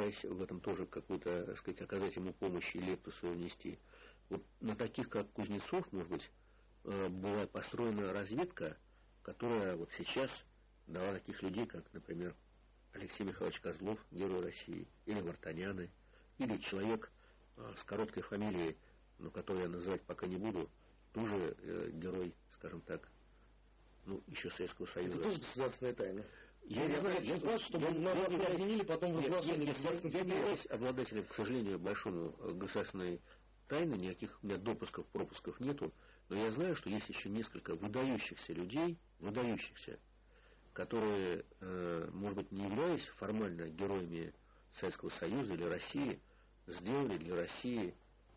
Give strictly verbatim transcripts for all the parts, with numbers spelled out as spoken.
стараясь в этом тоже какую-то, так сказать, оказать ему помощь и лепту свою внести. Вот на таких, как Кузнецов, может быть, была построена разведка, которая вот сейчас дала таких людей, как, например, Алексей Михайлович Козлов, герой России, или Вартаняны, или человек с короткой фамилией, но которую я называть пока не буду, тоже э, герой, скажем так, ну, еще Советского Союза. Это тоже государственная тайна. Я, я не знаю, я спрашиваю, чтобы я, нас я, не обвинили потом в разглашении государственных секретов. Я являюсь обладателем, к сожалению, большому государственной тайны, никаких у меня допусков, пропусков нету, но я знаю, что есть еще несколько выдающихся людей, выдающихся, которые, э, может быть, не являясь формально героями Советского Союза или России, сделали для России,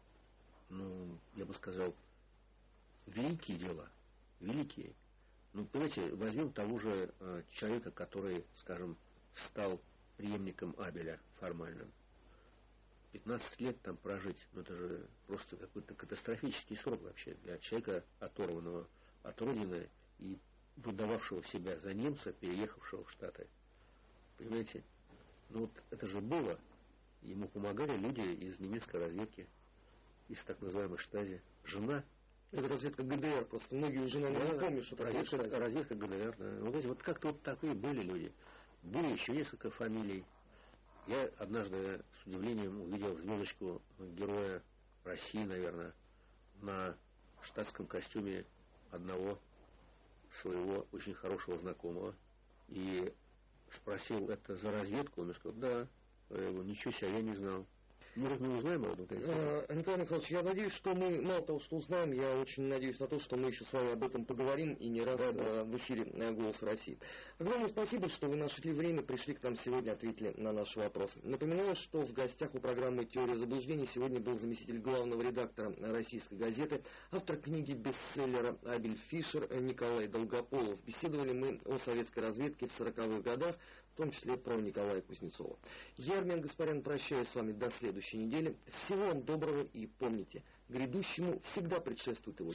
ну, я бы сказал, великие дела, великие. Ну, понимаете, возьмем того же э, человека, который, скажем, стал преемником Абеля формальным. пятнадцать лет там прожить, ну это же просто какой-то катастрофический срок вообще для человека, оторванного от родины и выдававшего себя за немца, переехавшего в Штаты. Понимаете? Ну вот это же было. Ему помогали люди из немецкой разведки, из так называемой Штази. Жена. Это разведка ГДР, просто многие уже, наверное, да, не помнят, что такое разведка, Штази. Разведка ГДР, да. Вот, вот как-то вот такие были люди. Были еще несколько фамилий. Я однажды с удивлением увидел звездочку героя России, наверное, на штатском костюме одного своего очень хорошего знакомого. И спросил, это за разведку? Он сказал, да. Я говорю, ничего себе, я не знал. Может, мы узнаем об этом? А, Николай Михайлович, я надеюсь, что мы, мало того, что узнаем, я очень надеюсь на то, что мы еще с вами об этом поговорим и не раз да, да. в эфире «Голос России». Огромное спасибо, что вы нашли время, пришли к нам сегодня, ответили на наши вопросы. Напоминаю, что в гостях у программы «Теория заблуждений» сегодня был заместитель главного редактора «Российской газеты», автор книги бестселлера Абель Фишер Николай Долгополов. Беседовали мы о советской разведке в сороковых годах, в том числе про Николая Кузнецова. Я, Армен Гаспарян, прощаюсь с вами до следующей недели. Всего вам доброго и помните, грядущему всегда предшествует его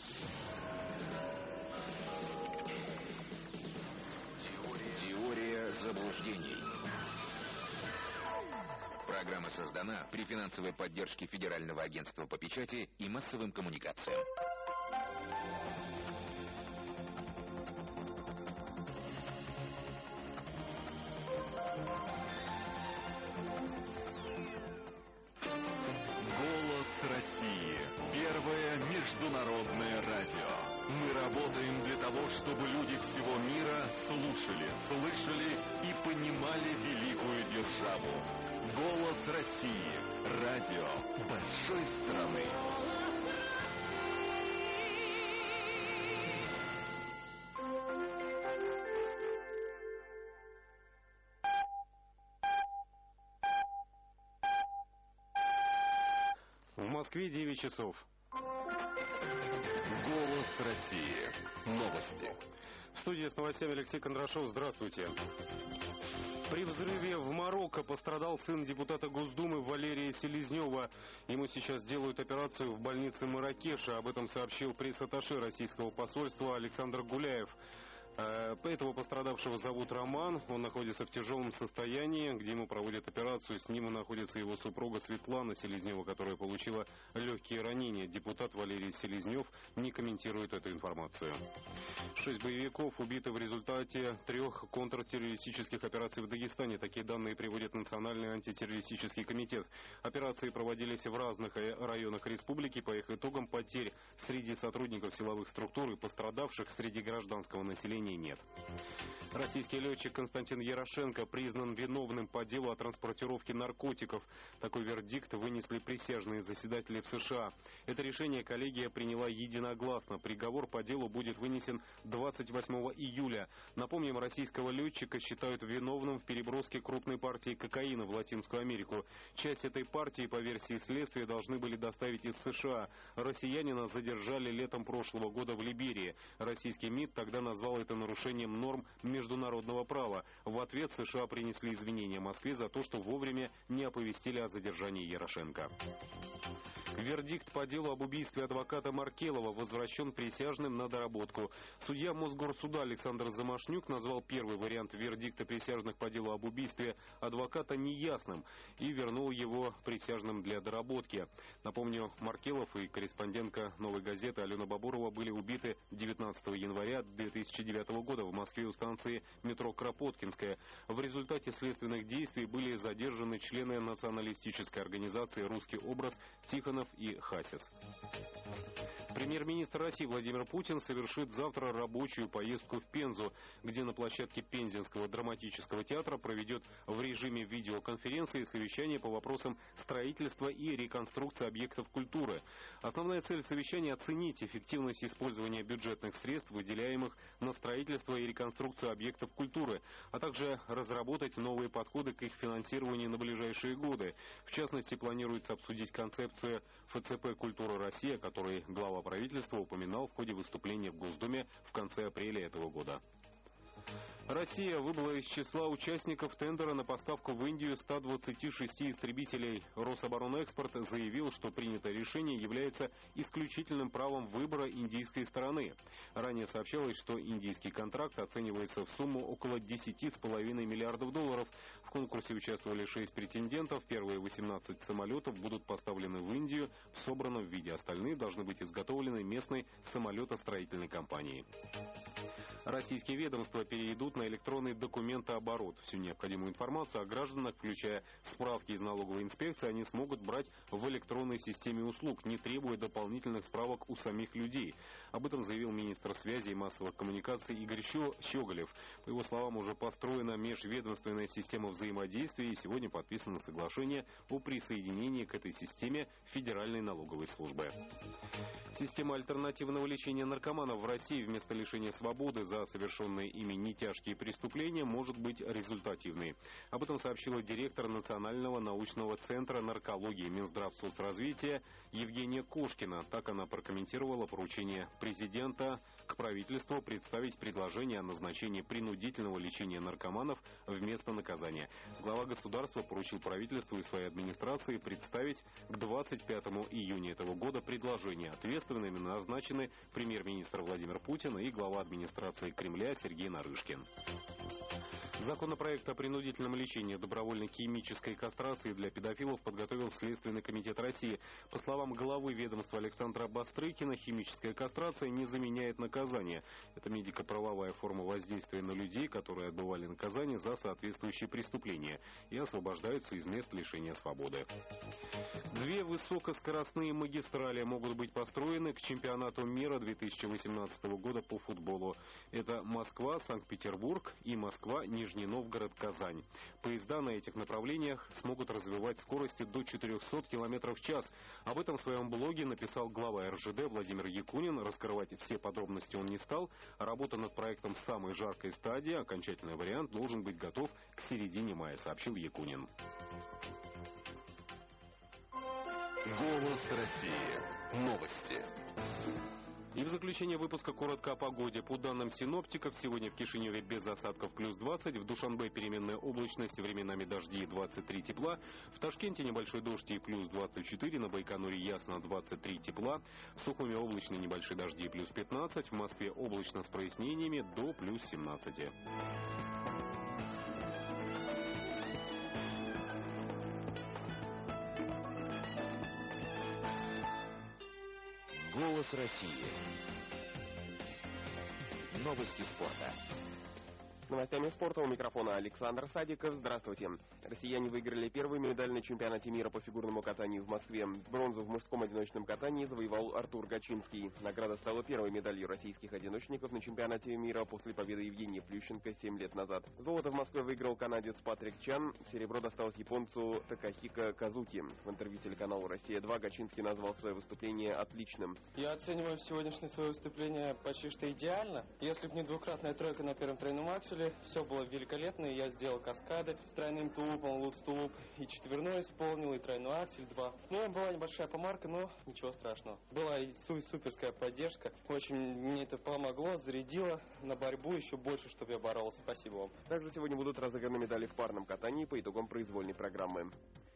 Теория, Теория заблуждений. Программа создана при финансовой поддержке Федерального агентства по печати и массовым коммуникациям. России. Первое международное радио. Мы работаем для того, чтобы люди всего мира слушали, слышали и понимали великую державу. Голос России. Радио большой страны. В Москве девять часов. Голос России. Новости. В студии с новостями Алексей Кондрашов. Здравствуйте. При взрыве в Марокко пострадал сын депутата Госдумы Валерия Селезнева. Ему сейчас делают операцию в больнице Марракеша. Об этом сообщил пресс-атташе российского посольства Александр Гуляев. Этого пострадавшего зовут Роман. Он находится в тяжелом состоянии, где ему проводят операцию. С ним находится его супруга Светлана Селезнева, которая получила легкие ранения. Депутат Валерий Селезнев не комментирует эту информацию. Шесть боевиков убиты в результате трех контртеррористических операций в Дагестане. Такие данные приводит Национальный антитеррористический комитет. Операции проводились в разных районах республики. По их итогам потерь среди сотрудников силовых структур и пострадавших среди гражданского населения нет. Российский летчик Константин Ярошенко признан виновным по делу о транспортировке наркотиков. Такой вердикт вынесли присяжные заседатели в США. Это решение коллегия приняла единогласно. Приговор по делу будет вынесен двадцать восьмого июля. Напомним, российского летчика считают виновным в переброске крупной партии кокаина в Латинскую Америку. Часть этой партии, по версии следствия, должны были доставить из США. Россиянина задержали летом прошлого года в Либерии. Российский МИД тогда назвал это нарушением норм международного права. В ответ США принесли извинения Москве за то, что вовремя не оповестили о задержании Ярошенко. Вердикт по делу об убийстве адвоката Маркелова возвращен присяжным на доработку. Судья Мосгорсуда Александр Замашнюк назвал первый вариант вердикта присяжных по делу об убийстве адвоката неясным и вернул его присяжным для доработки. Напомню, Маркелов и корреспондентка «Новой газеты» Алена Бабурова были убиты девятнадцатого января две тысячи девятого года в Москве у станции метро Кропоткинская. В результате следственных действий были задержаны члены националистической организации «Русский образ» Тихонов и Хасис. Премьер-министр России Владимир Путин совершит завтра рабочую поездку в Пензу, где на площадке Пензенского драматического театра проведет в режиме видеоконференции совещание по вопросам строительства и реконструкции объектов культуры. Основная цель совещания – оценить эффективность использования бюджетных средств, выделяемых на строительство и реконструкцию объектов культуры, а также разработать новые подходы к их финансированию на ближайшие годы. В частности, планируется обсудить концепцию эф цэ пэ «Культура России», о которой глава правительства упоминал в ходе выступления в Госдуме в конце апреля этого года. Россия выбыла из числа участников тендера на поставку в Индию ста двадцати шести истребителей. Рособоронэкспорт заявил, что принятое решение является исключительным правом выбора индийской стороны. Ранее сообщалось, что индийский контракт оценивается в сумму около десяти с половиной миллиардов долларов. В конкурсе участвовали шесть претендентов. Первые восемнадцать самолетов будут поставлены в Индию в собранном виде. Остальные должны быть изготовлены местной самолетостроительной компанией. Российские ведомства перейдут на электронный документооборот. Всю необходимую информацию о гражданах, включая справки из налоговой инспекции, они смогут брать в электронной системе услуг, не требуя дополнительных справок у самих людей. Об этом заявил министр связи и массовых коммуникаций Игорь Щеголев. По его словам, уже построена межведомственная система взаимодействия, и сегодня подписано соглашение о присоединении к этой системе Федеральной налоговой службы. Система альтернативного лечения наркоманов в России вместо лишения свободы за совершенные ими нетяжкие преступления может быть результативной. Об этом сообщила директор Национального научного центра наркологии Минздравсоцразвития Евгения Кошкина. Так она прокомментировала поручение президента к правительству представить предложение о назначении принудительного лечения наркоманов вместо наказания. Глава государства поручил правительству и своей администрации представить к двадцать пятому июня этого года предложение. Ответственными назначены премьер-министр Владимир Путин и глава администрации Кремля Сергей Нарышкин. Законопроект о принудительном лечении добровольной химической кастрации для педофилов подготовил Следственный комитет России. По словам главы ведомства Александра Бастрыкина, химическая кастрация не заменяет наказание. Это медико-правовая форма воздействия на людей, которые отбывали наказание за соответствующие преступления и освобождаются из мест лишения свободы. Две высокоскоростные магистрали могут быть построены к чемпионату мира две тысячи восемнадцатого года по футболу. Это Москва, Санкт-Петербург и Москва-Нижний Новгород-Казань. Поезда на этих направлениях смогут развивать скорости до четырехсот километров в час. Об этом в своем блоге написал глава эр жэ дэ Владимир Якунин. Раскрывать все подробности он не стал. Работа над проектом в самой жаркой стадии. Окончательный вариант должен быть готов к середине мая, сообщил Якунин. Голос России. Новости. И в заключение выпуска коротко о погоде. По данным синоптиков, сегодня в Кишиневе без осадков плюс двадцать, в Душанбе переменная облачность, временами дожди и двадцать три тепла, в Ташкенте небольшой дождь и плюс двадцать четыре, на Байконуре ясно двадцать три тепла, в Сухуми облачные небольшие дожди плюс пятнадцать, в Москве облачно с прояснениями до плюс семнадцати. Голос России. Новости спорта. С новостями спорта у микрофона Александр Садиков. Здравствуйте. Россияне выиграли первую медаль на чемпионате мира по фигурному катанию в Москве. Бронзу в мужском одиночном катании завоевал Артур Гачинский. Награда стала первой медалью российских одиночников на чемпионате мира после победы Евгения Плющенко семь лет назад. Золото в Москве выиграл канадец Патрик Чан. Серебро досталось японцу Такахико Казуки. В интервью телеканалу «Россия-два» Гачинский назвал свое выступление отличным. Я оцениваю сегодняшнее свое выступление почти что идеально. Если бы не двукратная тройка на первом тройном акселе, все было великолепно, и я сделал каскады с тройным тулупом, лут-тулуп, и четверной исполнил, и тройной аксель два. Ну, была небольшая помарка, но ничего страшного. Была и суперская поддержка. Очень мне это помогло, зарядило на борьбу еще больше, чтобы я боролся. Спасибо вам. Также сегодня будут разыграны медали в парном катании по итогам произвольной программы.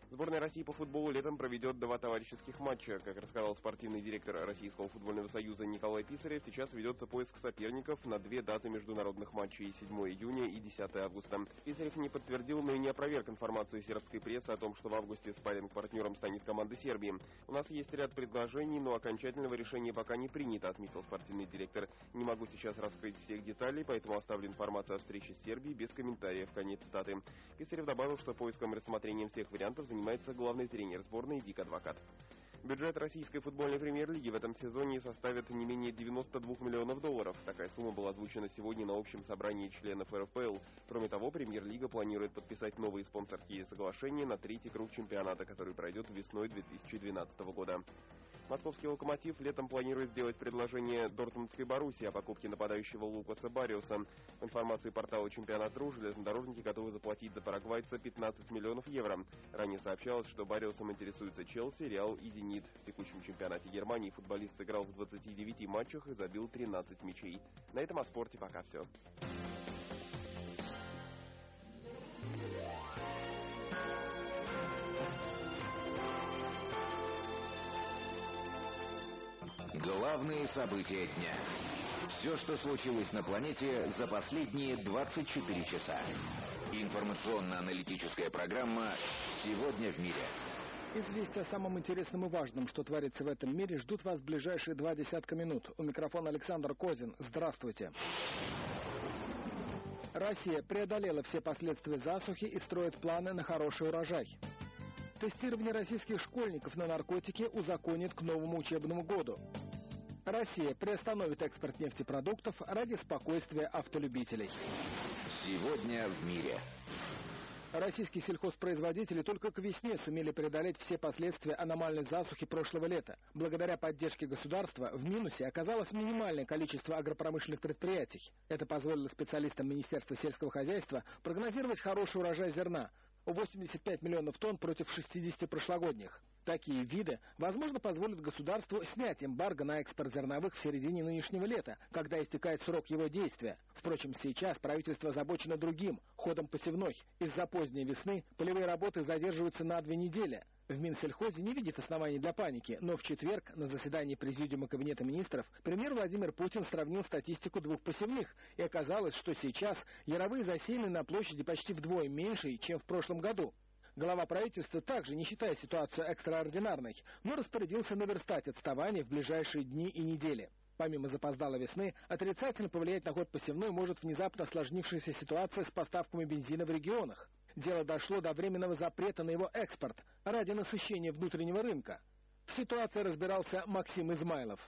Сборная России по футболу летом проведет два товарищеских матча. Как рассказал спортивный директор Российского футбольного союза Николай Писарев, сейчас ведется поиск соперников на две даты международных матчей — седьмого июня и десятого августа. Писарев не подтвердил, но и не опроверг информацию сербской прессы о том, что в августе спарринг-партнером станет команда Сербии. «У нас есть ряд предложений, но окончательного решения пока не принято», — отметил спортивный директор. «Не могу сейчас раскрыть всех деталей, поэтому оставлю информацию о встрече с Сербией без комментариев». Конец цитаты. Писарев добавил, что поиском и рассмотрением всех вариантов занимается главный тренер сборной Дик Адвокат. Бюджет российской футбольной премьер-лиги в этом сезоне составит не менее девяноста двух миллионов долларов. Такая сумма была озвучена сегодня на общем собрании членов эр эф пэ эл. Кроме того, премьер-лига планирует подписать новые спонсорские соглашения на третий круг чемпионата, который пройдет весной две тысячи двенадцатого года. Московский «Локомотив» летом планирует сделать предложение Дортмундской «Боруссии» о покупке нападающего Лукаса Барриоса. По информации портала «Чемпионат.ру», железнодорожники готовы заплатить за парагвайца пятнадцать миллионов евро. Ранее сообщалось, что Барриосом интересуются Челси, Реал и Зенит. В текущем чемпионате Германии футболист сыграл в двадцати девяти матчах и забил тринадцать мячей. На этом о спорте пока все. Главные события дня. Все, что случилось на планете за последние двадцать четыре часа. Информационно-аналитическая программа «Сегодня в мире». Известия о самом интересном и важном, что творится в этом мире, ждут вас в ближайшие два десятка минут. У микрофона Александр Козин. Здравствуйте. Россия преодолела все последствия засухи и строит планы на хороший урожай. Тестирование российских школьников на наркотики узаконит к новому учебному году. Россия приостановит экспорт нефтепродуктов ради спокойствия автолюбителей. Сегодня в мире. Российские сельхозпроизводители только к весне сумели преодолеть все последствия аномальной засухи прошлого лета. Благодаря поддержке государства в минусе оказалось минимальное количество агропромышленных предприятий. Это позволило специалистам Министерства сельского хозяйства прогнозировать хороший урожай зерна – восемьдесят пять миллионов тонн против шестидесяти прошлогодних. Такие виды, возможно, позволят государству снять эмбарго на экспорт зерновых в середине нынешнего лета, когда истекает срок его действия. Впрочем, сейчас правительство озабочено другим – ходом посевной. Из-за поздней весны полевые работы задерживаются на две недели. В Минсельхозе не видит оснований для паники, но в четверг на заседании Президиума Кабинета министров премьер Владимир Путин сравнил статистику двух посевных, и оказалось, что сейчас яровые засеяны на площади почти вдвое меньше, чем в прошлом году. Глава правительства также не считая ситуацию экстраординарной, но распорядился наверстать отставание в ближайшие дни и недели. Помимо запоздалой весны, отрицательно повлиять на ход посевной может внезапно осложнившаяся ситуация с поставками бензина в регионах. Дело дошло до временного запрета на его экспорт ради насыщения внутреннего рынка. В ситуации разбирался Максим Измайлов.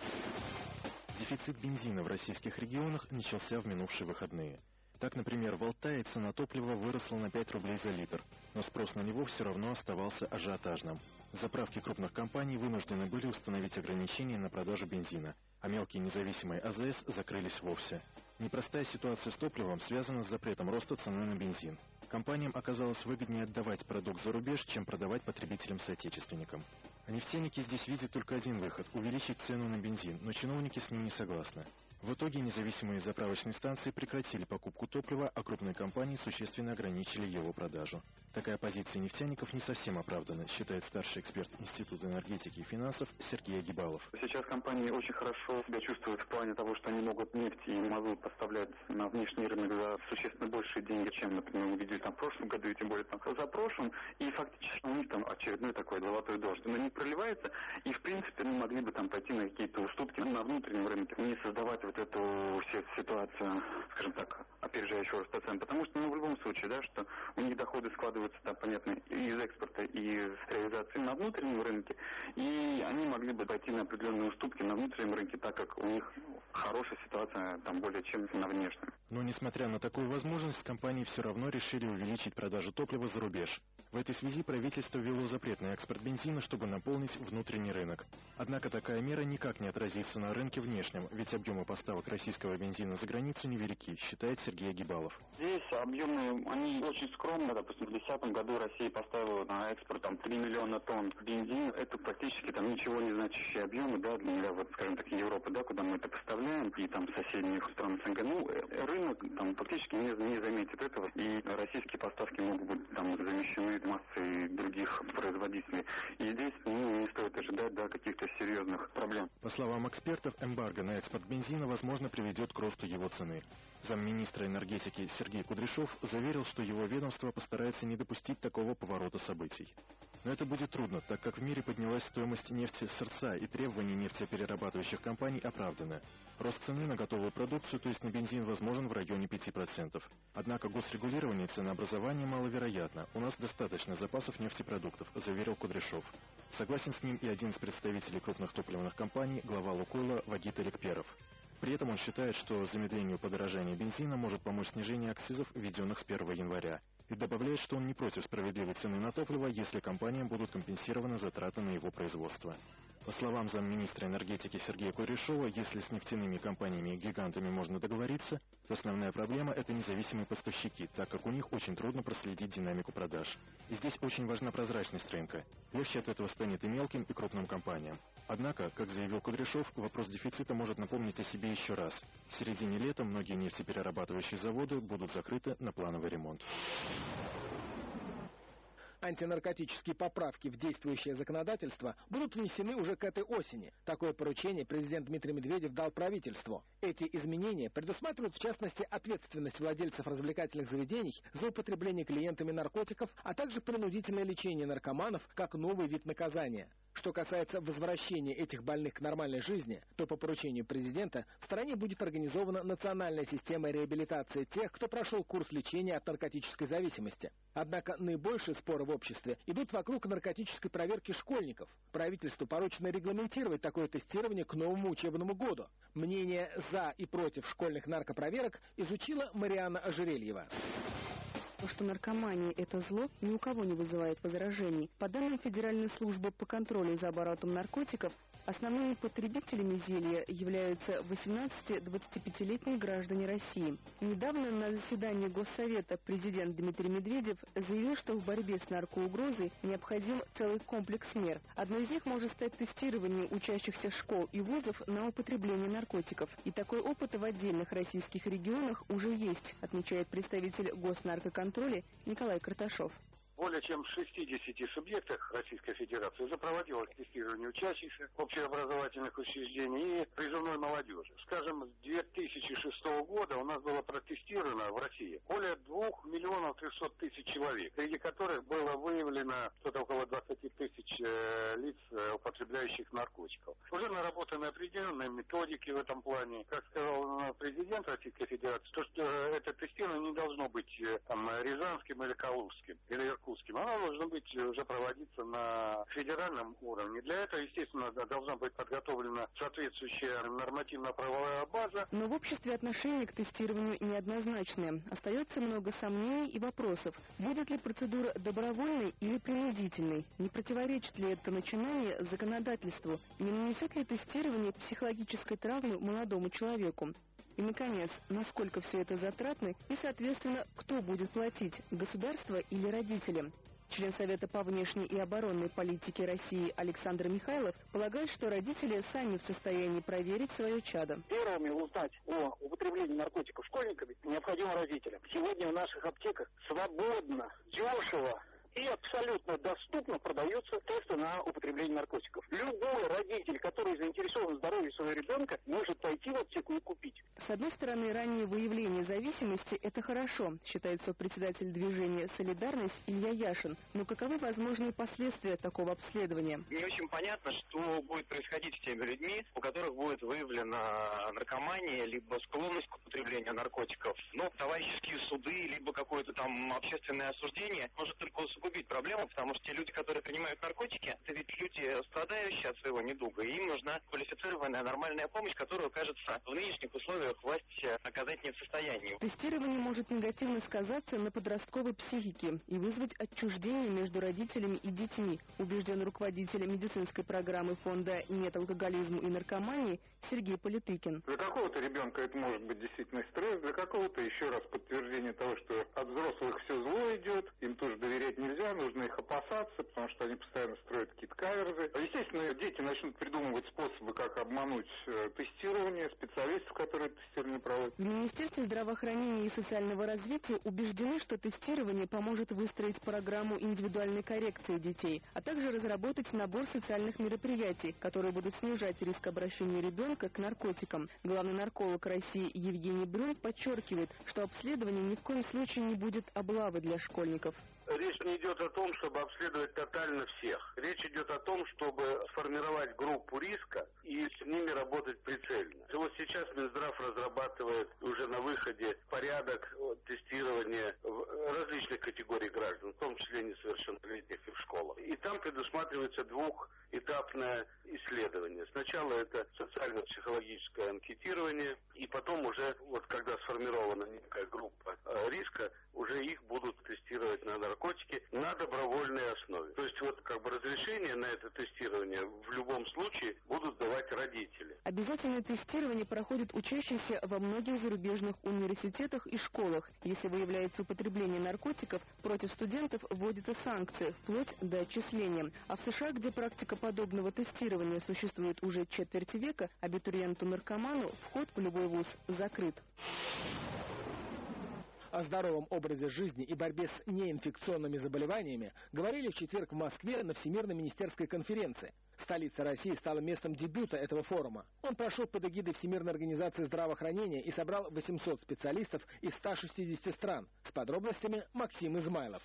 Дефицит бензина в российских регионах начался в минувшие выходные. Так, например, в Алтае цена топлива выросла на пять рублей за литр, но спрос на него все равно оставался ажиотажным. Заправки крупных компаний вынуждены были установить ограничения на продажу бензина, а мелкие независимые а зэ эс закрылись вовсе. Непростая ситуация с топливом связана с запретом роста цены на бензин. Компаниям оказалось выгоднее отдавать продукт за рубеж, чем продавать потребителям-соотечественникам. А нефтяники здесь видят только один выход – увеличить цену на бензин, но чиновники с ним не согласны. В итоге независимые заправочные станции прекратили покупку топлива, а крупные компании существенно ограничили его продажу. Такая позиция нефтяников не совсем оправдана, считает старший эксперт Института энергетики и финансов Сергей Агибалов. Сейчас компании очень хорошо себя чувствуют в плане того, что они могут нефть и мазут поставлять на внешний рынок за существенно большие деньги, чем, например, мы видели там в прошлом году, и тем более там за прошлым. И фактически у них там очередной такой золотой дождь. Но не проливается, и в принципе они могли бы там пойти на какие-то уступки на внутреннем рынке, не создавать вот эту ситуацию, скажем так, опережающего роста цен, потому что, ну, в любом случае, да, что у них доходы складываются, там, понятно, и из экспорта, и из реализации на внутреннем рынке, и они могли бы пойти на определенные уступки на внутреннем рынке, так как у них хорошая ситуация, там, более чем на внешнем. Но, несмотря на такую возможность, компании все равно решили увеличить продажу топлива за рубеж. В этой связи правительство ввело запрет на экспорт бензина, чтобы наполнить внутренний рынок. Однако такая мера никак не отразится на рынке внешнем, ведь объемы поставок российского бензина за границу невелики, считает Сергей Агибалов. Здесь объемы, они очень скромные. Допустим, в две тысячи десятом году Россия поставила на экспорт там три миллиона тонн бензина. Это практически там ничего не значащие объемы, да, для, вот, скажем так, Европы, да, куда мы это поставляем, и там соседних стран СНГ. Ну, рынок рынок там фактически не, не заметит этого, и российские поставки могут быть там замещены массой других производителей. И здесь ну, не стоит ожидать да, каких-то серьезных проблем. По словам экспертов, эмбарго на экспорт бензина, возможно, приведет к росту его цены. Замминистра энергетики Сергей Кудряшов заверил, что его ведомство постарается не допустить такого поворота событий. Но это будет трудно, так как в мире поднялась стоимость нефти с РЦА, и требования нефтеперерабатывающих компаний оправданы. Рост цены на готовую продукцию, то есть на бензин, возможен в районе пяти процентов. Однако госрегулирование ценообразования маловероятно. У нас достаточно запасов нефтепродуктов, заверил Кудряшов. Согласен с ним и один из представителей крупных топливных компаний, глава Лукойла Вагит Эликперов. При этом он считает, что замедлению подорожания бензина может помочь снижение акцизов, введенных с первого января. И добавляет, что он не против справедливой цены на топливо, если компаниям будут компенсированы затраты на его производство. По словам замминистра энергетики Сергея Кудряшова, если с нефтяными компаниями и гигантами можно договориться, то основная проблема – это независимые поставщики, так как у них очень трудно проследить динамику продаж. И здесь очень важна прозрачность рынка. Легче от этого станет и мелким, и крупным компаниям. Однако, как заявил Кудряшов, вопрос дефицита может напомнить о себе еще раз. В середине лета многие нефтеперерабатывающие заводы будут закрыты на плановый ремонт. Антинаркотические поправки в действующее законодательство будут внесены уже к этой осени. Такое поручение президент Дмитрий Медведев дал правительству. Эти изменения предусматривают, в частности, ответственность владельцев развлекательных заведений за употребление клиентами наркотиков, а также принудительное лечение наркоманов как новый вид наказания. Что касается возвращения этих больных к нормальной жизни, то по поручению президента в стране будет организована национальная система реабилитации тех, кто прошел курс лечения от наркотической зависимости. Однако наибольшие споры в обществе идут вокруг наркотической проверки школьников. Правительству поручено регламентировать такое тестирование к новому учебному году. Мнение «за» и «против» школьных наркопроверок изучила Марианна Ожерельева. Что наркомания – это зло, ни у кого не вызывает возражений. По данным Федеральной службы по контролю за оборотом наркотиков, основными потребителями зелья являются восемнадцати-двадцатипятилетние граждане России. Недавно на заседании Госсовета президент Дмитрий Медведев заявил, что в борьбе с наркоугрозой необходим целый комплекс мер. Одной из них может стать тестирование учащихся школ и вузов на употребление наркотиков. И такой опыт в отдельных российских регионах уже есть, отмечает представитель Госнаркоконтроля Николай Карташов. Более чем в шестидесяти субъектах Российской Федерации уже проводилось тестирование учащихся общеобразовательных учреждений и призывной молодежи. Скажем, с две тысячи шестого года у нас было протестировано в России более двух миллионов трехсот тысяч человек, среди которых было выявлено что-то около двадцати тысяч э, лиц, э, употребляющих наркотиков. Уже наработаны определенные методики в этом плане. Как сказал президент Российской Федерации, то, что это тестирование не должно быть э, там, рязанским или калужским, или иркутским. Оно должно быть уже проводиться на федеральном уровне. Для этого, естественно, должна быть подготовлена соответствующая нормативно-правовая база. Но в обществе отношение к тестированию неоднозначное. Остается много сомнений и вопросов. Будет ли процедура добровольной или принудительной? Не противоречит ли это начинание законодательству? Не нанесет ли тестирование психологической травмы молодому человеку? И, наконец, насколько все это затратно и, соответственно, кто будет платить – государство или родители? Член Совета по внешней и оборонной политике России Александр Михайлов полагает, что родители сами в состоянии проверить свое чадо. Первыми узнать о употреблении наркотиков школьниками необходимо родителям. Сегодня в наших аптеках свободно, дешево и абсолютно доступно продаются тесты на употребление наркотиков. Любой родитель, который заинтересован в здоровье своего ребенка, может пойти в аптеку и купить. С одной стороны, раннее выявление зависимости – это хорошо, считает сопредседатель движения «Солидарность» Илья Яшин. Но каковы возможные последствия такого обследования? Не очень понятно, что будет происходить с теми людьми, у которых будет выявлена наркомания, либо склонность к употреблению наркотиков. Но товарищеские суды, либо какое-то там общественное осуждение может только усугубить проблему, потому что те люди, которые принимают наркотики, это ведь люди, страдающие от своего недуга, и им нужна квалифицированная нормальная помощь, которую, кажется, в нынешних условиях власть оказать не в состоянии. Тестирование может негативно сказаться на подростковой психике и вызвать отчуждение между родителями и детьми, убежден руководитель медицинской программы фонда «Нет алкоголизму и наркомании» Сергей Политыкин. Для какого-то ребенка это может быть действительно стресс, для какого-то еще раз подтверждение того, что от взрослых все зло идет, им тоже доверять нельзя, нужно их опасаться, потому что они постоянно строят какие-то каверзы. Естественно, дети начнут придумывать способы, как обмануть тестирование, специалистов, которые тестирование проводят. В Министерстве здравоохранения здравоохранения и социального развития убеждены, что тестирование поможет выстроить программу индивидуальной коррекции детей, а также разработать набор социальных мероприятий, которые будут снижать риск обращения ребенка к наркотикам. Главный нарколог России Евгений Брюн подчеркивает, что обследование ни в коем случае не будет облавой для школьников. Речь не идет о том, чтобы обследовать тотально всех. Речь идет о том, чтобы сформировать группу риска и с ними работать прицельно. И вот сейчас Минздрав разрабатывает уже на выходе порядок тестирования различных категорий граждан, в том числе несовершеннолетних и в школах. И там предусматривается двухэтапное исследование. Сначала это социально-психологическое анкетирование, и потом уже, вот когда сформирована некая группа э, риска, уже их будут тестировать на наркотики на добровольной основе. То есть вот как бы разрешение на это тестирование в любом случае будут давать родители. Обязательное тестирование проходит учащиеся во многих зарубежных университетах и школах. Если выявляется употребление наркотиков, против студентов вводятся санкции, вплоть до отчисления. А в США, где практика подобного тестирования существует уже четверть века, абитуриенту-наркоману вход в любой вуз закрыт. О здоровом образе жизни и борьбе с неинфекционными заболеваниями говорили в четверг в Москве на Всемирной министерской конференции. Столица России стала местом дебюта этого форума. Он прошел под эгидой Всемирной организации здравоохранения и собрал восемьсот специалистов из ста шестидесяти стран. С подробностями Максим Измайлов.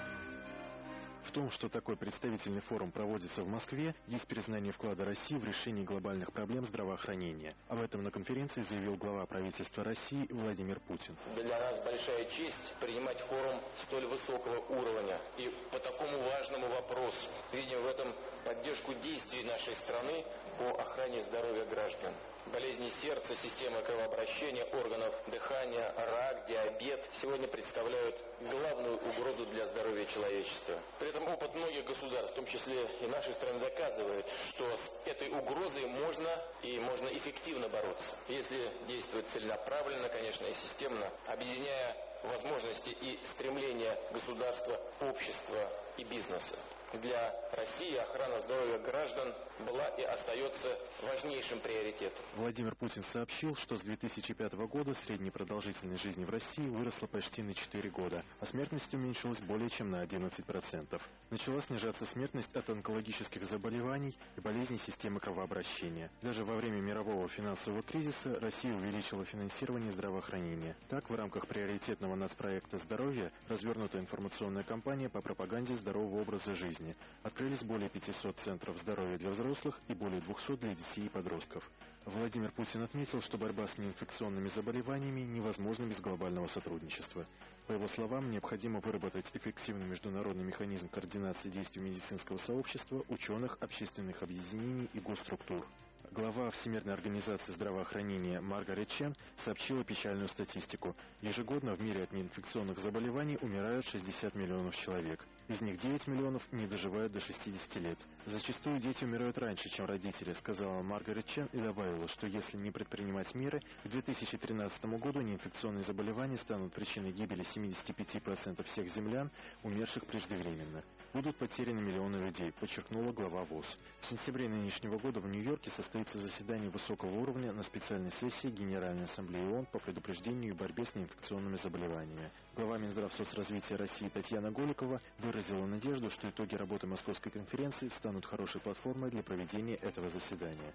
В том, что такой представительный форум проводится в Москве, есть признание вклада России в решение глобальных проблем здравоохранения. Об этом на конференции заявил глава правительства России Владимир Путин. Для нас большая честь принимать форум столь высокого уровня. И по такому важному вопросу видим в этом поддержку действий нашей страны по охране здоровья граждан. Болезни сердца, системы кровообращения, органов дыхания, рак, диабет сегодня представляют главную угрозу для здоровья человечества. При этом опыт многих государств, в том числе и нашей страны, доказывает, что с этой угрозой можно и можно эффективно бороться, если действовать целенаправленно, конечно, и системно, объединяя возможности и стремления государства, общества и бизнеса. Для России охрана здоровья граждан была и остается важнейшим приоритетом. Владимир Путин сообщил, что с две тысячи пятого года средняя продолжительность жизни в России выросла почти на четыре года, а смертность уменьшилась более чем на одиннадцать процентов. Начала снижаться смертность от онкологических заболеваний и болезней системы кровообращения. Даже во время мирового финансового кризиса Россия увеличила финансирование здравоохранения. Так, в рамках приоритетного нацпроекта «Здоровье» развернута информационная кампания по пропаганде здорового образа жизни. Открылись более пятисот центров здоровья для взрослых и более двухсот для детей и подростков. Владимир Путин отметил, что борьба с неинфекционными заболеваниями невозможна без глобального сотрудничества. По его словам, необходимо выработать эффективный международный механизм координации действий медицинского сообщества, ученых, общественных объединений и госструктур. Глава Всемирной организации здравоохранения Маргарет Чен сообщила печальную статистику. Ежегодно в мире от неинфекционных заболеваний умирают шестьдесят миллионов человек. Из них девять миллионов не доживают до шестидесяти лет. Зачастую дети умирают раньше, чем родители, сказала Маргарет Чен и добавила, что если не предпринимать меры, к две тысячи тринадцатому году неинфекционные заболевания станут причиной гибели семидесяти пяти процентов всех землян, умерших преждевременно. Будут потеряны миллионы людей, подчеркнула глава ВОЗ. В сентябре нынешнего года в Нью-Йорке состоится заседание высокого уровня на специальной сессии Генеральной Ассамблеи ООН по предупреждению и борьбе с неинфекционными заболеваниями. Глава Минздравсоцразвития России Татьяна Голикова выразила надежду, что итоги работы Московской конференции станут хорошей платформой для проведения этого заседания.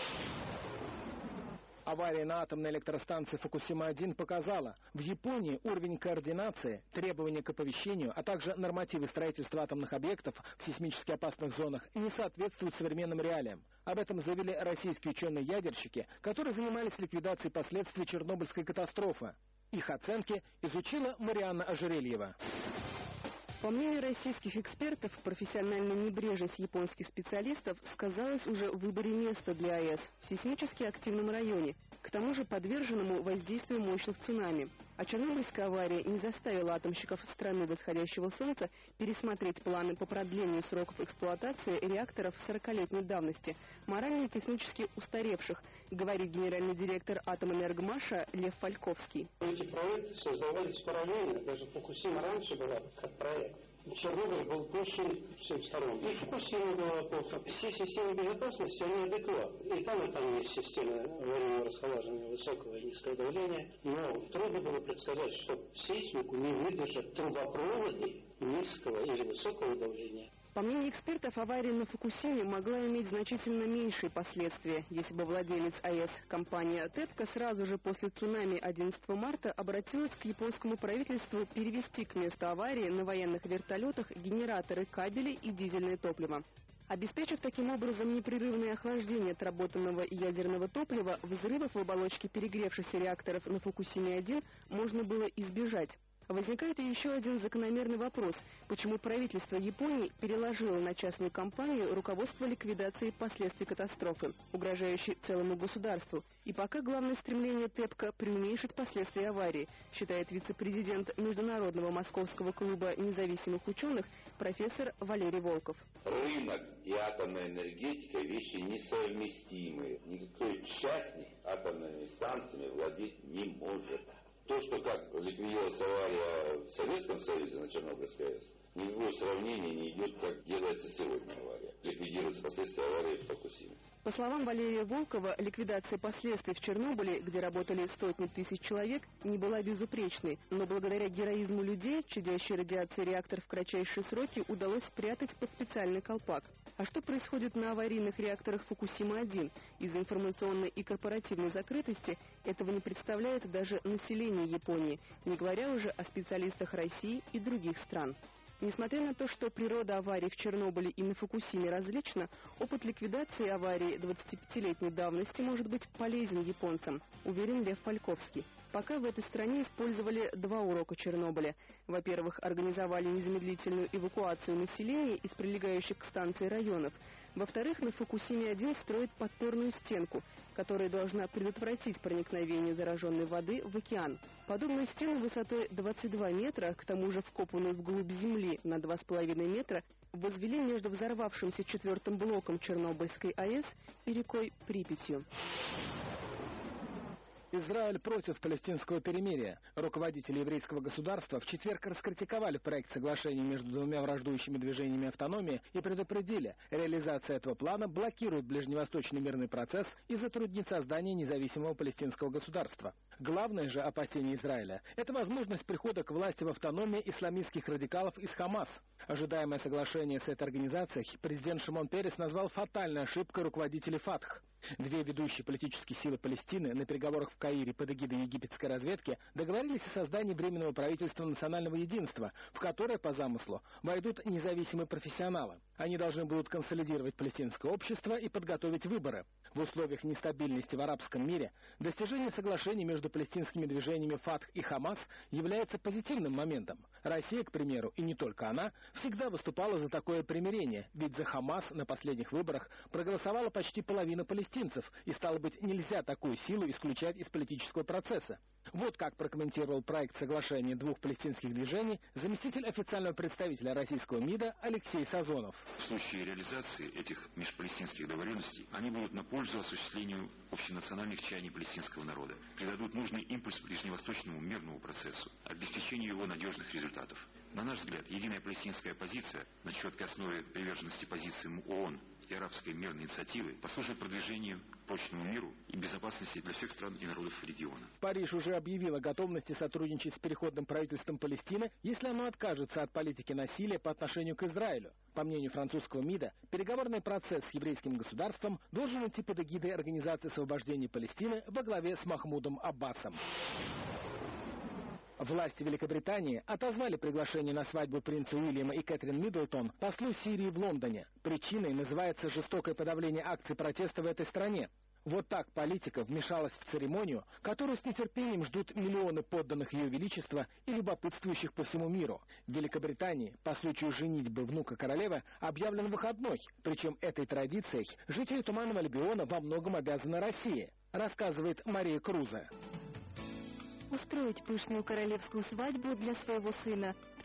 Авария на атомной электростанции Фукусима-один показала, в Японии уровень координации, требования к оповещению, а также нормативы строительства атомных объектов в сейсмически опасных зонах не соответствуют современным реалиям. Об этом заявили российские ученые-ядерщики, которые занимались ликвидацией последствий Чернобыльской катастрофы. Их оценки изучила Марианна Ожерельева. По мнению российских экспертов, профессиональная небрежность японских специалистов сказалась уже в выборе места для АЭС в сейсмически активном районе, к тому же подверженному воздействию мощных цунами. А Чернобыльская авария не заставила атомщиков страны восходящего солнца пересмотреть планы по продлению сроков эксплуатации реакторов сорокалетней давности, морально и технически устаревших, говорит генеральный директор Атомэнергомаша Лев Фальковский. Эти проекты создавались параллельно, даже Фукусима раньше была как проект. Чернобыль был пущен всем сторон. И Фукусима была плохо. Все системы безопасности, они адекватны. И там, и там есть системы аварийного расхолаживания высокого и низкого давления. Но трудно было предсказать, что сейсмику не выдержат трубопроводы низкого или высокого давления. По мнению экспертов, авария на Фукусиме могла иметь значительно меньшие последствия, если бы владелец АЭС, компания ТЭПКО, сразу же после цунами одиннадцатого марта обратилась к японскому правительству перевести к месту аварии на военных вертолетах генераторы, кабели и дизельное топливо. Обеспечив таким образом непрерывное охлаждение отработанного ядерного топлива, взрывов в оболочке перегревшихся реакторов на Фукусиме один можно было избежать. Возникает еще один закономерный вопрос, почему правительство Японии переложило на частную компанию руководство ликвидации последствий катастрофы, угрожающей целому государству, и пока главное стремление ТЭПКО преуменьшить последствия аварии, считает вице-президент Международного московского клуба независимых ученых профессор Валерий Волков. Рынок и атомная энергетика – вещи несовместимые. Никакой частник атомными станциями владеть не может. То, что как ликвидировалась авария в Советском Союзе на Чернобыльской АЭС, никакого сравнения не идет, как делается сегодня авария. Ликвидируются последствия аварии в Фукусиме. По словам Валерия Волкова, ликвидация последствий в Чернобыле, где работали сотни тысяч человек, не была безупречной. Но благодаря героизму людей, чадящей радиации реактор в кратчайшие сроки удалось спрятать под специальный колпак. А что происходит на аварийных реакторах Фукусима один? Из-за информационной и корпоративной закрытости этого не представляет даже население Японии, не говоря уже о специалистах России и других стран. Несмотря на то, что природа аварий в Чернобыле и на Фукусиме различна, опыт ликвидации аварии двадцатипятилетней давности может быть полезен японцам, уверен Лев Фальковский. Пока в этой стране использовали два урока Чернобыля. Во-первых, организовали незамедлительную эвакуацию населения из прилегающих к станции районов. Во-вторых, на Фукусиме один строят подпорную стенку, которая должна предотвратить проникновение зараженной воды в океан. Подобную стену высотой двадцать два метра, к тому же вкопанную вглубь земли на два с половиной метра, возвели между взорвавшимся четвертым блоком Чернобыльской АЭС и рекой Припятью. Израиль против палестинского перемирия. Руководители еврейского государства в четверг раскритиковали проект соглашения между двумя враждующими движениями автономии и предупредили, реализация этого плана блокирует ближневосточный мирный процесс и затруднит создание независимого палестинского государства. Главное же опасение Израиля – это возможность прихода к власти в автономии исламистских радикалов из Хамас. Ожидаемое соглашение с этой организацией президент Шимон Перес назвал фатальной ошибкой руководителей Фатх. Две ведущие политические силы Палестины на переговорах в Каире под эгидой египетской разведки договорились о создании Временного правительства национального единства, в которое, по замыслу, войдут независимые профессионалы. Они должны будут консолидировать палестинское общество и подготовить выборы. В условиях нестабильности в арабском мире достижение соглашений между палестинскими движениями Фатх и Хамас является позитивным моментом. Россия, к примеру, и не только она, всегда выступала за такое примирение, ведь за Хамас на последних выборах проголосовала почти половина палестинцев, и, стало быть, нельзя такую силу исключать из политического процесса. Вот как прокомментировал проект соглашения двух палестинских движений заместитель официального представителя российского МИДа Алексей Сазонов. В случае реализации этих межпалестинских договоренностей они будут на пользу осуществлению общенациональных чаяний палестинского народа, придадут нужный импульс ближневосточному мирному процессу, обеспечению его надежных результатов. На наш взгляд, единая палестинская позиция на четкой основе приверженности позициям ООН и арабской мирной инициативы послужит продвижению к прочному миру и безопасности для всех стран и народов региона. Париж уже объявил о готовности сотрудничать с переходным правительством Палестины, если оно откажется от политики насилия по отношению к Израилю. По мнению французского МИДа, переговорный процесс с еврейским государством должен идти под эгидой Организации освобождения Палестины во главе с Махмудом Аббасом. Власти Великобритании отозвали приглашение на свадьбу принца Уильяма и Кэтрин Миддлтон послу Сирии в Лондоне. Причиной называется жестокое подавление акций протеста в этой стране. Вот так политика вмешалась в церемонию, которую с нетерпением ждут миллионы подданных Ее Величества и любопытствующих по всему миру. В Великобритании по случаю женитьбы внука королевы объявлен выходной, причем этой традицией жители Туманного Альбиона во многом обязаны России, рассказывает Мария Круза. Устроить пышную королевскую свадьбу для своего сына в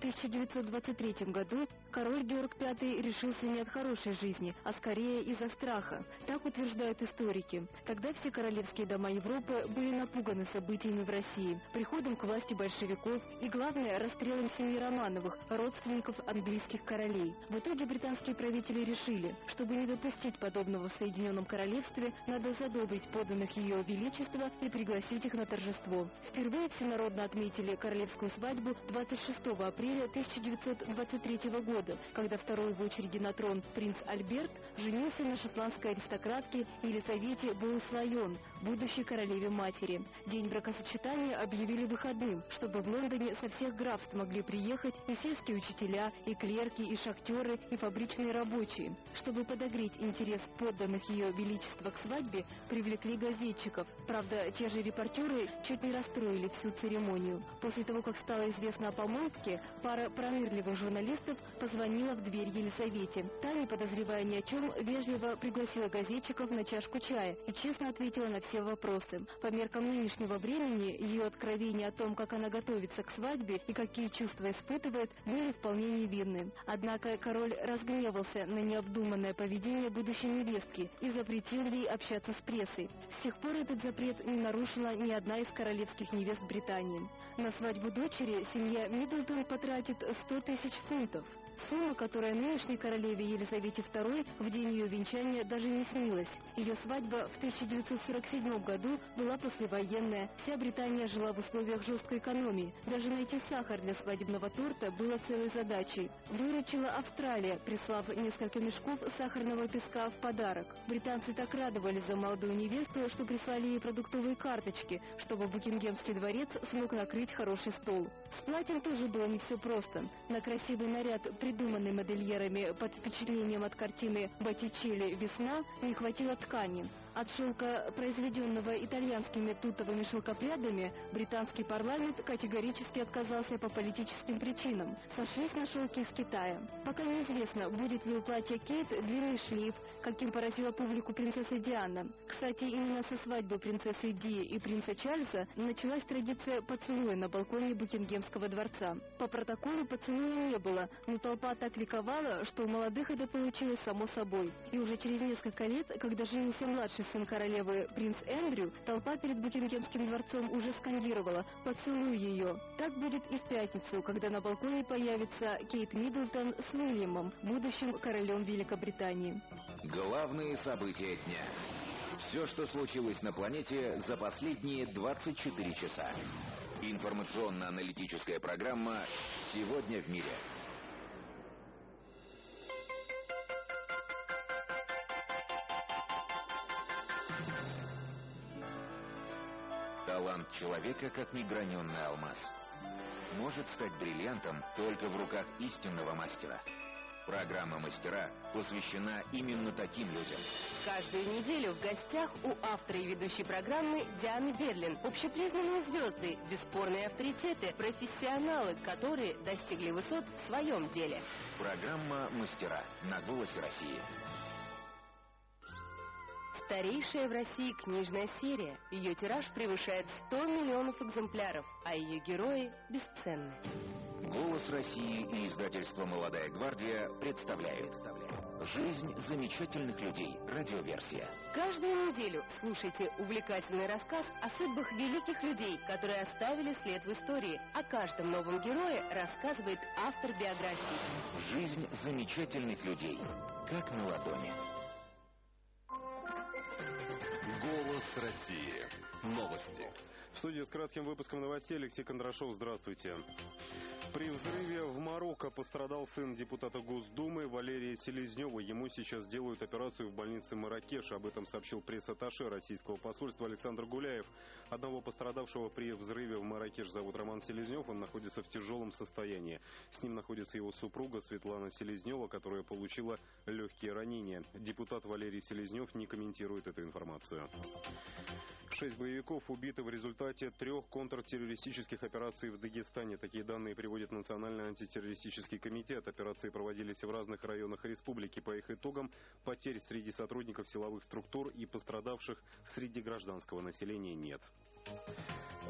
тысяча девятьсот двадцать третьем году король Георг Пятый решился не от хорошей жизни, а скорее из-за страха. Так утверждают историки. Тогда все королевские дома Европы были напуганы событиями в России, приходом к власти большевиков и, главное, расстрелом семьи Романовых, родственников английских королей. В итоге британские правители решили, чтобы не допустить подобного в Соединенном Королевстве, надо задобрить подданных Ее Величества и пригласить их на торжество. Впервые всенародно отметили королевскую свадьбу двадцать шестого апреля тысяча девятьсот двадцать третьего года, когда второй в очереди на трон принц Альберт женился на шотландской аристократке Елизавете Боуслайон, будущей королеве-матери. День бракосочетания объявили выходным, чтобы в Лондоне со всех графств могли приехать и сельские учителя, и клерки, и шахтеры, и фабричные рабочие. Чтобы подогреть интерес подданных Ее Величества к свадьбе, привлекли газетчиков. Правда, те же репортеры чуть не расстроили всю церемонию. После того, как стало известно о помолвке, пара пронырливых журналистов позвонила в дверь Елизавете. Та, не подозревая ни о чем, вежливо пригласила газетчиков на чашку чая и честно ответила на все вопросы. По меркам нынешнего времени, ее откровения о том, как она готовится к свадьбе и какие чувства испытывает, были вполне невинны. Однако король разгневался на необдуманное поведение будущей невестки и запретил ей общаться с прессой. С тех пор этот запрет не нарушила ни одна из королевских невест Британии. На свадьбу дочери семья Миддлтон потратит сто тысяч фунтов. Сумма, которая нынешней королеве Елизавете Второй в день ее венчания даже не снилась. Ее свадьба в тысяча девятьсот сорок седьмом году была послевоенная. Вся Британия жила в условиях жесткой экономии. Даже найти сахар для свадебного торта было целой задачей. Выручила Австралия, прислав несколько мешков сахарного песка в подарок. Британцы так радовались за молодую невесту, что прислали ей продуктовые карточки, чтобы Букингемский дворец смог накрыть хороший стол. С платьем тоже было не все просто. На красивый наряд, придуманный модельерами под впечатлением от картины Боттичелли «Весна», не хватило ткани. От шелка, произведенного итальянскими тутовыми шелкопрядами, британский парламент категорически отказался по политическим причинам. Сошлись на шелке из Китая. Пока неизвестно, будет ли у платья Кейт длинный шлейф, каким поразила публику принцесса Диана. Кстати, именно со свадьбы принцессы Ди и принца Чарльза началась традиция поцелуя на балконе Букингемского дворца. По протоколу поцелуя не было, но толпа так ликовала, что у молодых это получилось само собой. И уже через несколько лет, когда женился младший сын королевы принц Эндрю, толпа перед Букингемским дворцом уже скандировала «Поцелуй ее». Так будет и в пятницу, когда на балконе появится Кейт Миддлтон с Уильямом, будущим королем Великобритании. Главные события дня. Все, что случилось на планете за последние двадцать четыре часа. Информационно-аналитическая программа «Сегодня в мире». Талант человека, как неграненный алмаз, может стать бриллиантом только в руках истинного мастера. Программа «Мастера» посвящена именно таким людям. Каждую неделю в гостях у автора и ведущей программы Дианы Берлин. Общепризнанные звезды, бесспорные авторитеты, профессионалы, которые достигли высот в своем деле. Программа «Мастера» на «Голосе России». Старейшая в России книжная серия. Ее тираж превышает сто миллионов экземпляров, а ее герои бесценны. «Голос России» и издательство «Молодая гвардия» представляют «Жизнь замечательных людей». Радиоверсия. Каждую неделю слушайте увлекательный рассказ о судьбах великих людей, которые оставили след в истории. О каждом новом герое рассказывает автор биографии. «Жизнь замечательных людей». Как на ладони. «Голос России». Новости. В студии с кратким выпуском новостей Алексей Кондрашов. Здравствуйте. При взрыве в Марокко пострадал сын депутата Госдумы Валерия Селезнева. Ему сейчас делают операцию в больнице Марракеш. Об этом сообщил пресс-атташе российского посольства Александр Гуляев. Одного пострадавшего при взрыве в Марракеш зовут Роман Селезнев. Он находится в тяжелом состоянии. С ним находится его супруга Светлана Селезнева, которая получила легкие ранения. Депутат Валерий Селезнев не комментирует эту информацию. Шесть боевиков убиты в результате трех контртеррористических операций в Дагестане. Такие данные приводит Национальный антитеррористический комитет. Операции проводились в разных районах республики. По их итогам потерь среди сотрудников силовых структур и пострадавших среди гражданского населения нет.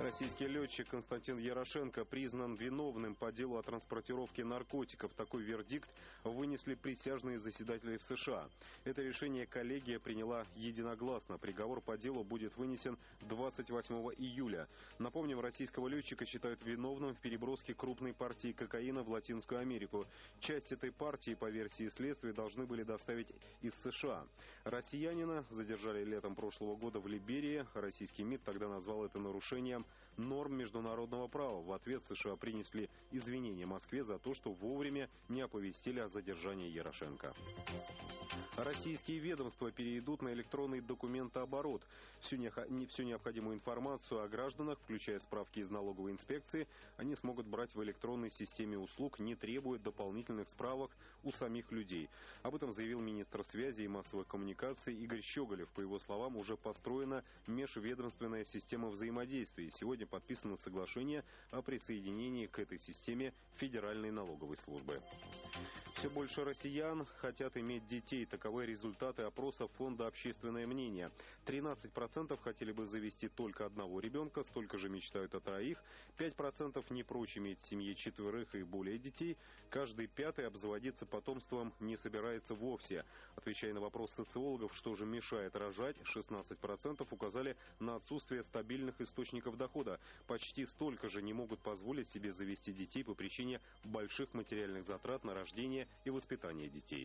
Российский летчик Константин Ярошенко признан виновным по делу о транспортировке наркотиков. Такой вердикт вынесли присяжные заседатели в США. Это решение коллегия приняла единогласно. Приговор по делу будет вынесен двадцать восьмого июля. Напомним, российского летчика считают виновным в переброске крупной партии кокаина в Латинскую Америку. Часть этой партии, по версии следствия, должны были доставить из США. Россиянина задержали летом прошлого года в Либерии. Российский МИД тогда назвал это нарушением норм международного права. В ответ США принесли извинения Москве за то, что вовремя не оповестили о задержании Ярошенко. Российские ведомства перейдут на электронный документооборот. Всю, не, всю необходимую информацию о гражданах, включая справки из налоговой инспекции, они смогут брать в электронной системе услуг, не требуя дополнительных справок у самих людей. Об этом заявил министр связи и массовых коммуникаций Игорь Щеголев. По его словам, уже построена межведомственная система взаимодействия. Сегодня подписано соглашение о присоединении к этой системе Федеральной налоговой службы. Все больше россиян хотят иметь детей. Таковы результаты опроса Фонда «Общественное мнение». тринадцать процентов хотели бы завести только одного ребенка, столько же мечтают о троих. пять процентов не прочь иметь в семье четверых и более детей. Каждый пятый обзаводиться потомством не собирается вовсе. Отвечая на вопрос социологов, что же мешает рожать, шестнадцать процентов указали на отсутствие стабильных источников дохода. Почти столько же не могут позволить себе завести детей по причине больших материальных затрат на рождение и воспитание детей.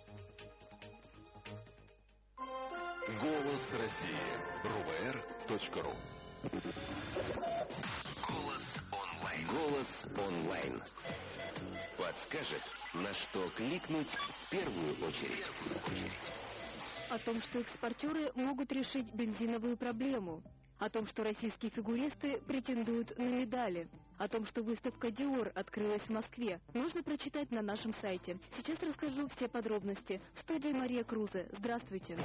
Голос России. эр у вэ эр точка ру. Голос онлайн. Голос онлайн. Подскажет, на что кликнуть в первую очередь. О том, что экспортеры могут решить бензиновую проблему. О том, что российские фигуристы претендуют на медали. О том, что выставка Dior открылась в Москве, нужно прочитать на нашем сайте. Сейчас расскажу все подробности. В студии Мария Крузе. Здравствуйте.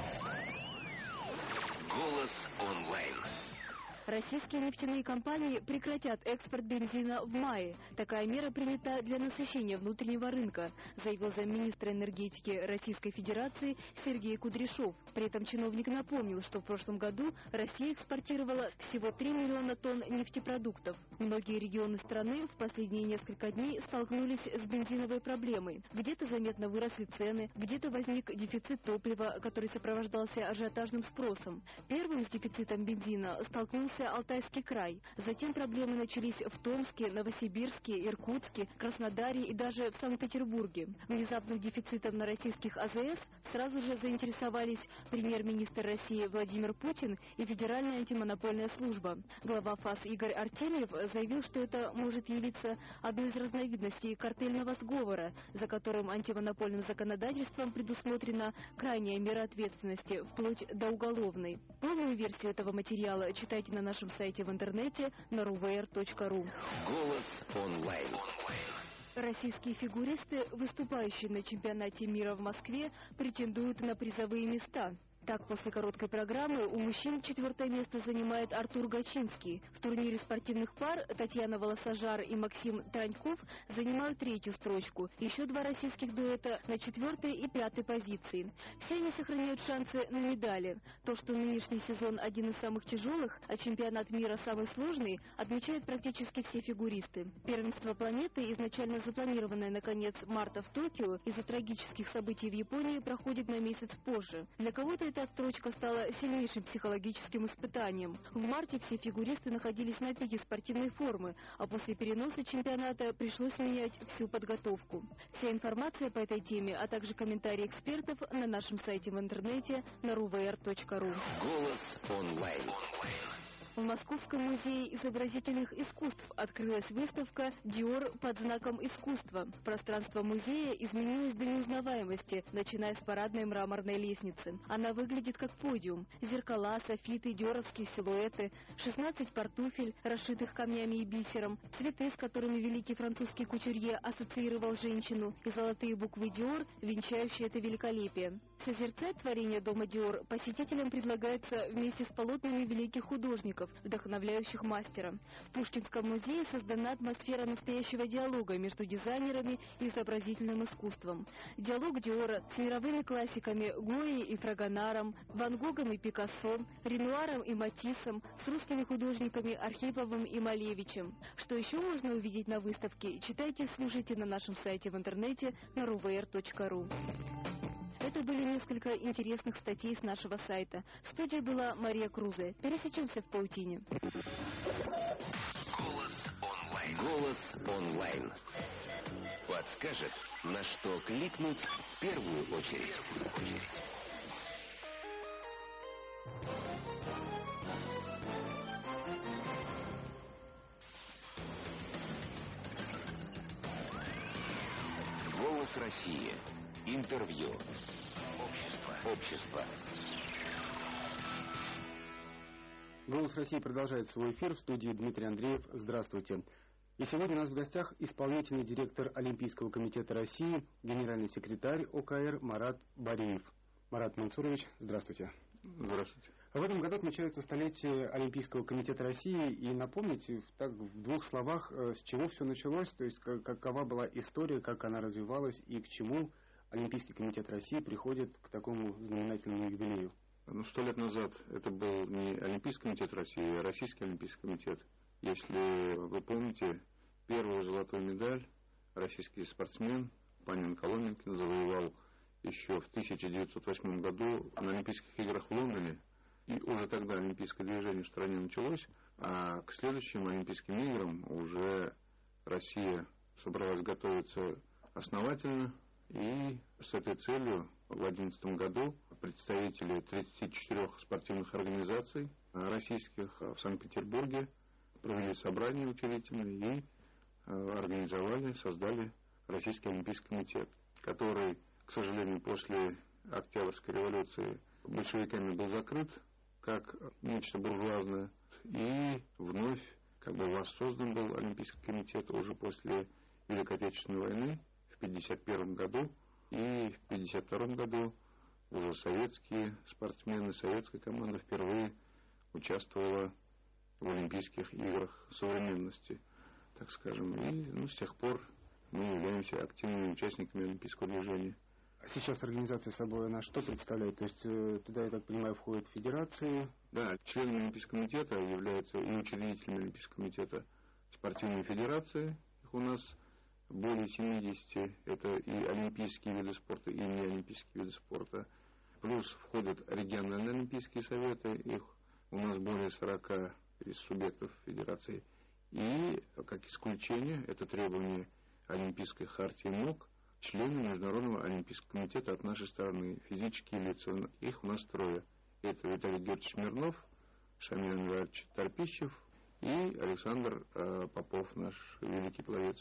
Голос онлайн. Российские нефтяные компании прекратят экспорт бензина в мае. Такая мера принята для насыщения внутреннего рынка, заявил замминистра энергетики Российской Федерации Сергей Кудряшов. При этом чиновник напомнил, что в прошлом году Россия экспортировала всего три миллиона тонн нефтепродуктов. Многие регионы страны в последние несколько дней столкнулись с бензиновой проблемой. Где-то заметно выросли цены, где-то возник дефицит топлива, который сопровождался ажиотажным спросом. Первым с дефицитом бензина столкнулся Алтайский край. Затем проблемы начались в Томске, Новосибирске, Иркутске, Краснодаре и даже в Санкт-Петербурге. Внезапным дефицитом на российских а зэ эс сразу же заинтересовались премьер-министр России Владимир Путин и Федеральная антимонопольная служба. Глава ФАС Игорь Артемьев заявил, что это может явиться одной из разновидностей картельного сговора, за которым антимонопольным законодательством предусмотрена крайняя мера ответственности, вплоть до уголовной. Полную версию этого материала читайте на нашем сайте в интернете на эр у вэ эр точка ру. Голос онлайн. Российские фигуристы, выступающие на чемпионате мира в Москве, претендуют на призовые места. Так, после короткой программы у мужчин четвертое место занимает Артур Гачинский. В турнире спортивных пар Татьяна Волосожар и Максим Траньков занимают третью строчку. Еще два российских дуэта на четвертой и пятой позиции. Все они сохраняют шансы на медали. То, что нынешний сезон один из самых тяжелых, а чемпионат мира самый сложный, отмечают практически все фигуристы. Первенство планеты, изначально запланированное на конец марта в Токио, из-за трагических событий в Японии проходит на месяц позже. Для кого-то эта отстрочка стала сильнейшим психологическим испытанием. В марте все фигуристы находились на пике спортивной формы, а после переноса чемпионата пришлось менять всю подготовку. Вся информация по этой теме, а также комментарии экспертов на нашем сайте в интернете на эр у вэ эр точка ру. Голос онлайн. В Московском музее изобразительных искусств открылась выставка «Dior под знаком искусства». Пространство музея изменилось до неузнаваемости, начиная с парадной мраморной лестницы. Она выглядит как подиум. Зеркала, софиты, диоровские силуэты, шестнадцать портуфель, расшитых камнями и бисером, цветы, с которыми великий французский кутюрье ассоциировал женщину, и золотые буквы «Dior», венчающие это великолепие. Созерцать творение дома Диор посетителям предлагается вместе с полотнами великих художников, вдохновляющих мастера. В Пушкинском музее создана атмосфера настоящего диалога между дизайнерами и изобразительным искусством. Диалог Диора с мировыми классиками Гойей и Фрагонаром, Ван Гогом и Пикассо, Ренуаром и Матиссом, с русскими художниками Архиповым и Малевичем. Что еще можно увидеть на выставке, читайте и слушайте на нашем сайте в интернете на эр вэ эр точка ру. Это были несколько интересных статей с нашего сайта. В студии была Мария Крузе. Пересечемся в паутине. Голос онлайн. Голос онлайн. Подскажет, на что кликнуть в первую очередь. Голос России. Интервью. Общество. Общество. «Голос России» продолжает свой эфир. В студии Дмитрий Андреев. Здравствуйте. И сегодня у нас в гостях исполнительный директор Олимпийского комитета России, генеральный секретарь о ка эр Марат Бареев. Марат Мансурович, здравствуйте. Здравствуйте. В этом году отмечается столетие Олимпийского комитета России. И напомните так в двух словах, с чего все началось, то есть какова была история, как она развивалась и к чему Олимпийский комитет России приходит к такому знаменательному юбилею. Ну, сто лет назад это был не Олимпийский комитет России, а Российский Олимпийский комитет. Если вы помните, первую золотую медаль российский спортсмен Панин Коломенкин завоевал еще в тысяча девятьсот восьмом году на Олимпийских играх в Лондоне. И уже тогда олимпийское движение в стране началось, а к следующим Олимпийским играм уже Россия собралась готовиться основательно. И с этой целью в две тысячи одиннадцатом году представители тридцати четырёх спортивных организаций российских в Санкт-Петербурге провели собрание учредительное и организовали, создали Российский Олимпийский комитет, который, к сожалению, после Октябрьской революции большевиками был закрыт как нечто буржуазное, и вновь как бы воссоздан был Олимпийский комитет уже после Великой Отечественной войны в пятьдесят первом году, и в пятьдесят втором году уже советские спортсмены, советская команда впервые участвовала в Олимпийских играх современности, так скажем. И ну, с тех пор мы являемся активными участниками олимпийского движения. Сейчас организация собой она что представляет? То есть туда, я так понимаю, входят федерации? Да, членами Олимпийского комитета являются и учредителями Олимпийского комитета спортивные федерации. Их у нас более семидесяти, это и олимпийские виды спорта, и неолимпийские виды спорта. Плюс входят региональные олимпийские советы, их у нас более сорока из субъектов федерации. И, как исключение, это требование Олимпийской хартии МОК, члены Международного олимпийского комитета от нашей страны, физические лица, их у нас трое. Это Виталий Георгиевич Смирнов, Шамиль Анварович Торпищев и Александр э, Попов, наш великий пловец.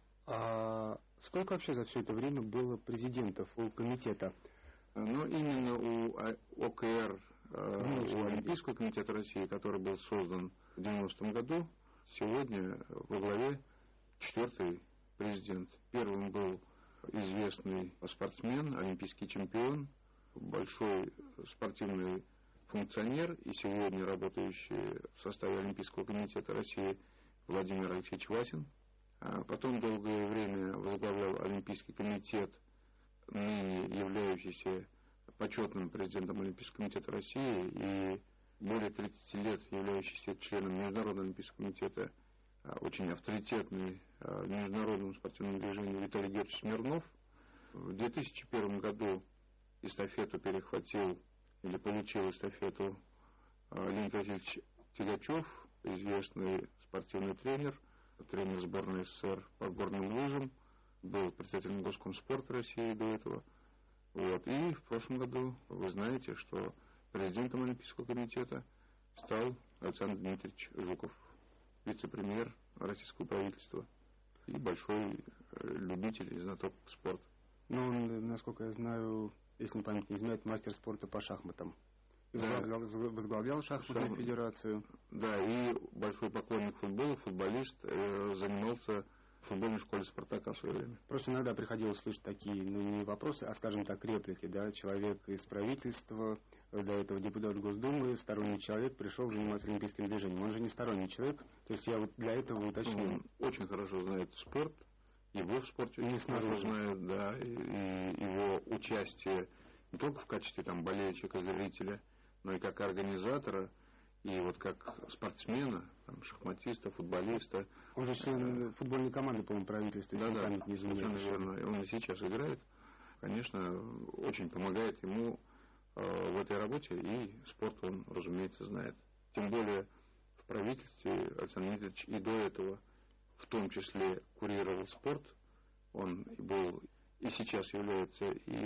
А сколько вообще за все это время было президентов у комитета? Ну, именно у о ка эр, э, у Олимпийского комитета России, который был создан в девяностом году, сегодня во главе четвертый президент. Первым был известный спортсмен, олимпийский чемпион, большой спортивный функционер и сегодня работающий в составе Олимпийского комитета России Владимир Алексеевич Васин. А потом долгое время возглавлял Олимпийский комитет, ныне являющийся почетным президентом Олимпийского комитета России и более тридцати лет являющийся членом Международного олимпийского комитета, очень авторитетный в международном спортивном движении Виталий Георгиевич Смирнов. В две тысячи первом году эстафету перехватил или получил эстафету Леонид Васильевич Тягачев, известный спортивный тренер, тренер сборной эс эс эс эр по горным лыжам, был председателем Госкомспорта России до этого. Вот. И в прошлом году вы знаете, что президентом Олимпийского комитета стал Александр Дмитриевич Жуков, вице-премьер российского правительства и большой любитель и знаток спорта. Ну, он, насколько я знаю, если память не изменяет, мастер спорта по шахматам. Да. Возглавлял, возглавлял шахматную Шахмат. федерацию. Да, и большой поклонник футбола, футболист, э, занимался в футбольной школе «Спартака» в свое время. Просто иногда приходилось слышать такие, ну, не вопросы, а, скажем так, реплики, да, человек из правительства, до этого депутат Госдумы, сторонний человек пришел заниматься олимпийским движением. Он же не сторонний человек, то есть я вот для этого уточнил. Он очень хорошо знает спорт, его в спорте не хорошо знает, да, и, и его участие не только в качестве там болельщика, зрителя, но и как организатора, и вот как спортсмена, там, шахматиста, футболиста. Он же член футбольной команды, по-моему, правительства, если да, память да, не изменяет. совершенно верно. И он и сейчас играет. Конечно, очень помогает ему э, в этой работе, и спорт он, разумеется, знает. Тем более в правительстве Александр Дмитриевич и до этого в том числе курировал спорт. Он был и сейчас является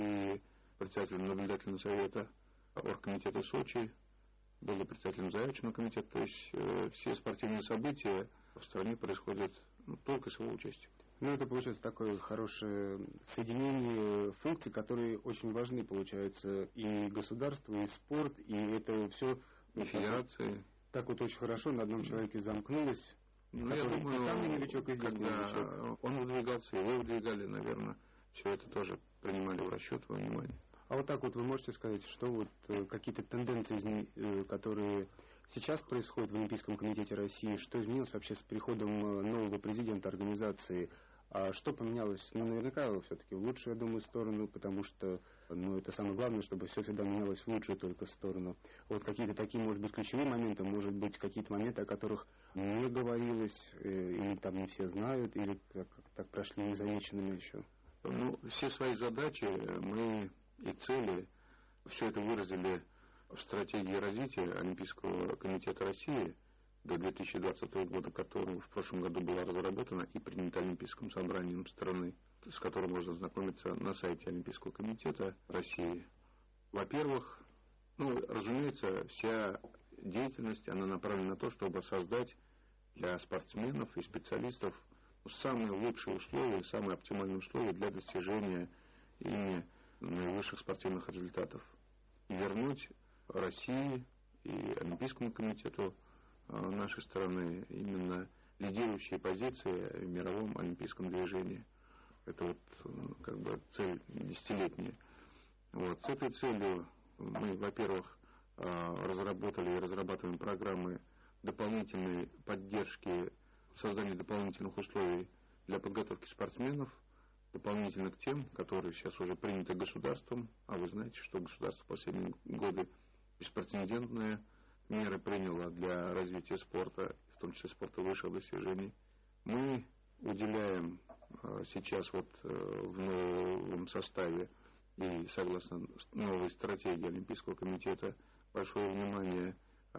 и председателем наблюдательного совета оргкомитета Сочи, был и председателем заявочного комитета. То есть э, все спортивные события в стране происходят ну, только с его участием. Ну, это получается такое хорошее соединение функций, которые очень важны, получается, и государство, и спорт, и это все... И федерации. Так, так вот очень хорошо на одном человеке замкнулось. Ну, который, я думаю, и там не новичок, и здесь не новичок. Он выдвигался, его выдвигали, наверное, все это тоже принимали в расчет, во внимание. А вот так вот вы можете сказать, что вот э, какие-то тенденции, э, которые сейчас происходят в Олимпийском комитете России, что изменилось вообще с приходом нового президента организации? А что поменялось? Ну, наверняка все-таки в лучшую, я думаю, сторону, потому что ну, это самое главное, чтобы все всегда менялось в лучшую только сторону. Вот какие-то такие, может быть, ключевые моменты, может быть, какие-то моменты, о которых не говорилось, э, или там не все знают, или как, как так прошли незамеченными еще? Ну, все свои задачи мы и цели, все это выразили в стратегии развития Олимпийского комитета России до две тысячи двадцатого года, которая в прошлом году была разработана и принята Олимпийским собранием страны, с которым можно ознакомиться на сайте Олимпийского комитета России. Во-первых, ну, разумеется, вся деятельность, она направлена на то, чтобы создать для спортсменов и специалистов самые лучшие условия, самые оптимальные условия для достижения ими наивысших спортивных результатов. И вернуть России и Олимпийскому комитету нашей страны именно лидирующие позиции в мировом олимпийском движении. Это вот как бы цель десятилетняя. Вот. С этой целью мы, во-первых, разработали и разрабатываем программы дополнительной поддержки, создания дополнительных условий для подготовки спортсменов, дополнительно к тем, которые сейчас уже приняты государством, а вы знаете, что государство в последние годы беспрецедентные меры приняло для развития спорта, в том числе спорта высших достижений. Мы уделяем сейчас вот в новом составе и согласно новой стратегии Олимпийского комитета большое внимание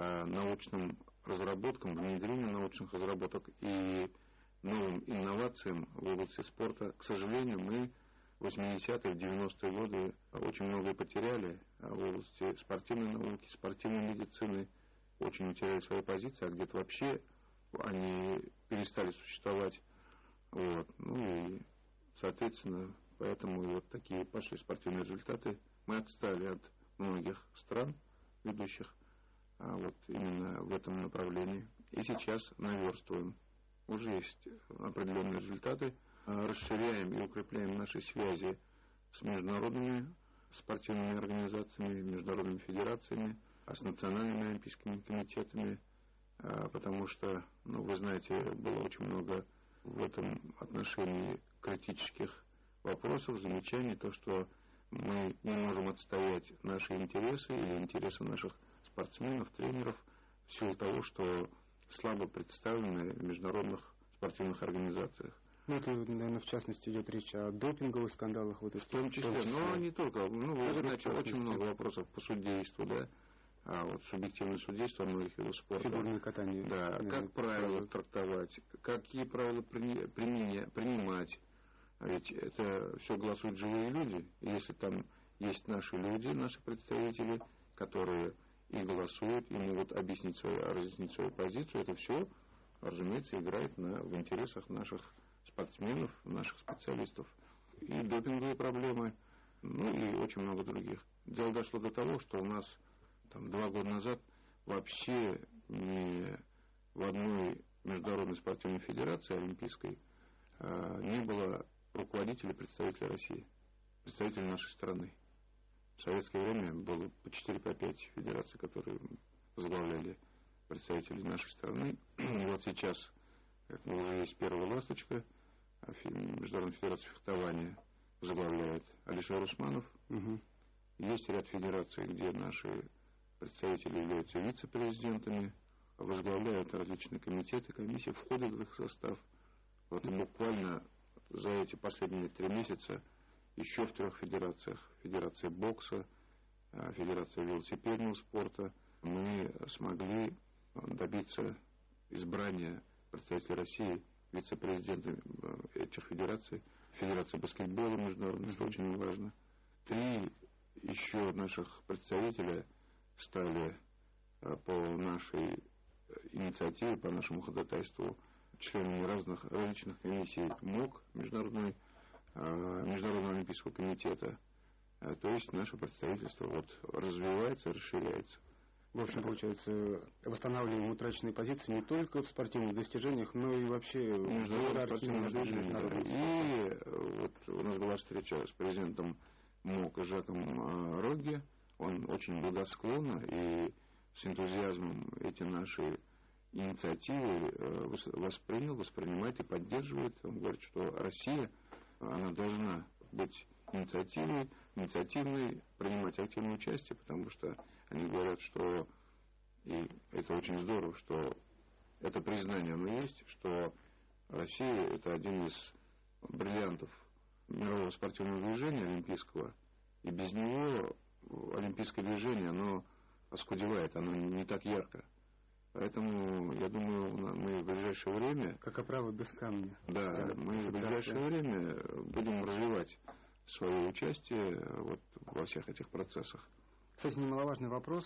научным разработкам, внедрению научных разработок и новым инновациям в области спорта. К сожалению, мы в восьмидесятые, девяностые годы очень многое потеряли в области спортивной науки, спортивной медицины, очень утеряли свои позиции, а где-то вообще они перестали существовать. Вот. Ну и, соответственно, поэтому и вот такие пошли спортивные результаты. Мы отстали от многих стран ведущих а вот именно в этом направлении. И сейчас наверстываем. Уже есть определенные результаты. Расширяем и укрепляем наши связи с международными спортивными организациями, международными федерациями, с национальными олимпийскими комитетами, потому что, ну, вы знаете, было очень много в этом отношении критических вопросов, замечаний, то, что мы не можем отстоять наши интересы или интересы наших спортсменов, тренеров, в силу того, что слабо представлены в международных спортивных организациях. Ну, это, наверное, в частности идет речь о допинговых скандалах. Вот в том числе, но не только. Ну, вы знаете, очень много вопросов по судейству, да, а вот субъективное судейство многих видов спорта. Фигурное катание. Да, наверное, как правила сразу трактовать, какие правила применения, принимать. А ведь это все голосуют живые люди. И если там есть наши люди, наши представители, которые и голосуют, и могут объяснить свою, разъяснить свою позицию, это все, разумеется, играет на, в интересах наших спортсменов, наших специалистов. И допинговые проблемы, ну и очень много других. Дело дошло до того, что у нас там, два года назад вообще ни в одной международной спортивной федерации олимпийской не было руководителей, представителей России, представителей нашей страны. В советское время было по четыре, по пять федераций, которые возглавляли представители нашей страны. И вот сейчас уже есть первая ласточка, Международная федерация фехтования возглавляет Алишер Усманов. Угу. Есть ряд федераций, где наши представители являются вице-президентами, возглавляют различные комитеты, комиссии, входят в их состав. Вот и буквально за эти последние три месяца еще в трех федерациях, Федерация бокса, Федерация велосипедного спорта, мы смогли добиться избрания представителей России вице-президентами этих федераций. Федерация баскетбола международная, что очень важно. Три еще наших представителя стали по нашей инициативе, по нашему ходатайству членами разных различных комиссий МОК, Международной, Международного олимпийского комитета. То есть наше представительство вот развивается, расширяется. В общем, получается, восстанавливаем утраченные позиции не только в спортивных достижениях, но и вообще в иерархии международных. И вот у нас была встреча с президентом МОК Жаком Рогге. Он очень благосклонно и с энтузиазмом эти наши инициативы воспринял, воспринимает и поддерживает. Он говорит, что Россия, она должна быть инициативной, инициативной, принимать активное участие, потому что они говорят, что, и это очень здорово, что это признание оно есть, что Россия это один из бриллиантов мирового спортивного движения олимпийского, и без него олимпийское движение, оно оскудевает, оно не так ярко. Поэтому, я думаю, мы в ближайшее время... Как оправа без камня. Да, да, мы в ближайшее время будем развивать свое участие вот во всех этих процессах. Кстати, немаловажный вопрос,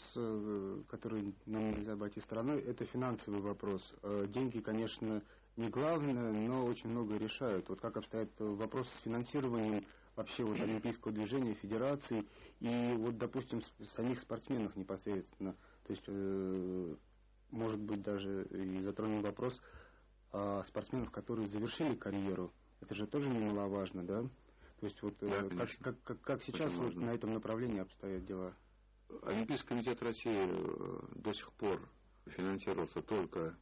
который нам нельзя обойти стороной, это финансовый вопрос. Деньги, конечно, не главное, но очень многое решают. Вот как обстоит вопрос с финансированием вообще вот олимпийского движения, федераций и вот, допустим, самих спортсменов непосредственно. То есть, может быть, даже и затронем вопрос о спортсменах, которые завершили карьеру. Это же тоже немаловажно, да? То есть, вот да, как, как, как, как сейчас вот на этом направлении обстоят дела? Олимпийский комитет России до сих пор финансировался только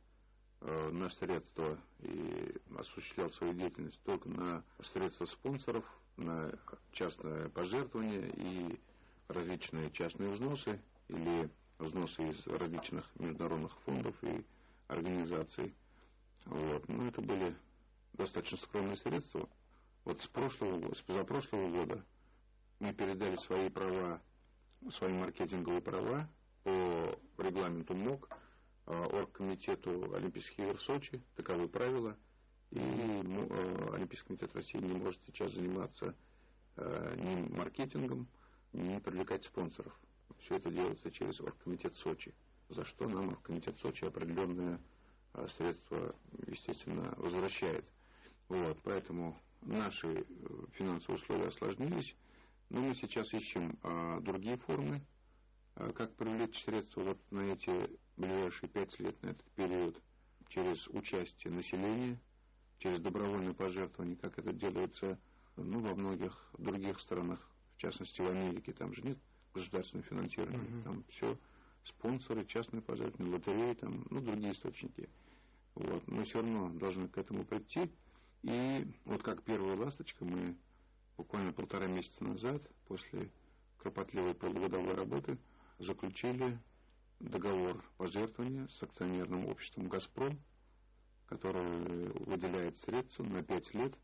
на средства и осуществлял свою деятельность только на средства спонсоров, на частное пожертвование и различные частные взносы или взносы из различных международных фондов и организаций. Вот. Но это были достаточно скромные средства. Вот с прошлого, с позапрошлого года мы передали свои права, свои маркетинговые права по регламенту МОК Оргкомитету Олимпийских игр в Сочи. Таковы правила. И Олимпийский комитет России не может сейчас заниматься ни маркетингом, ни привлекать спонсоров. Все это делается через Оргкомитет Сочи, за что нам Оргкомитет Сочи определенные средства, естественно, возвращает. Вот, поэтому наши финансовые условия осложнились, но мы сейчас ищем а, другие формы, а, как привлечь средства вот на эти ближайшие пять лет, на этот период, через участие населения, через добровольное пожертвование, как это делается ну, во многих других странах, в частности в Америке, там же нет государственного финансирования, mm-hmm. там все спонсоры, частные пожертвования, лотереи, там, ну, другие источники. Вот. Мы все равно должны к этому прийти. И вот как первая ласточка, мы буквально полтора месяца назад, после кропотливой полугодовой работы, заключили договор пожертвования с акционерным обществом «Газпром», который выделяет средства на пять лет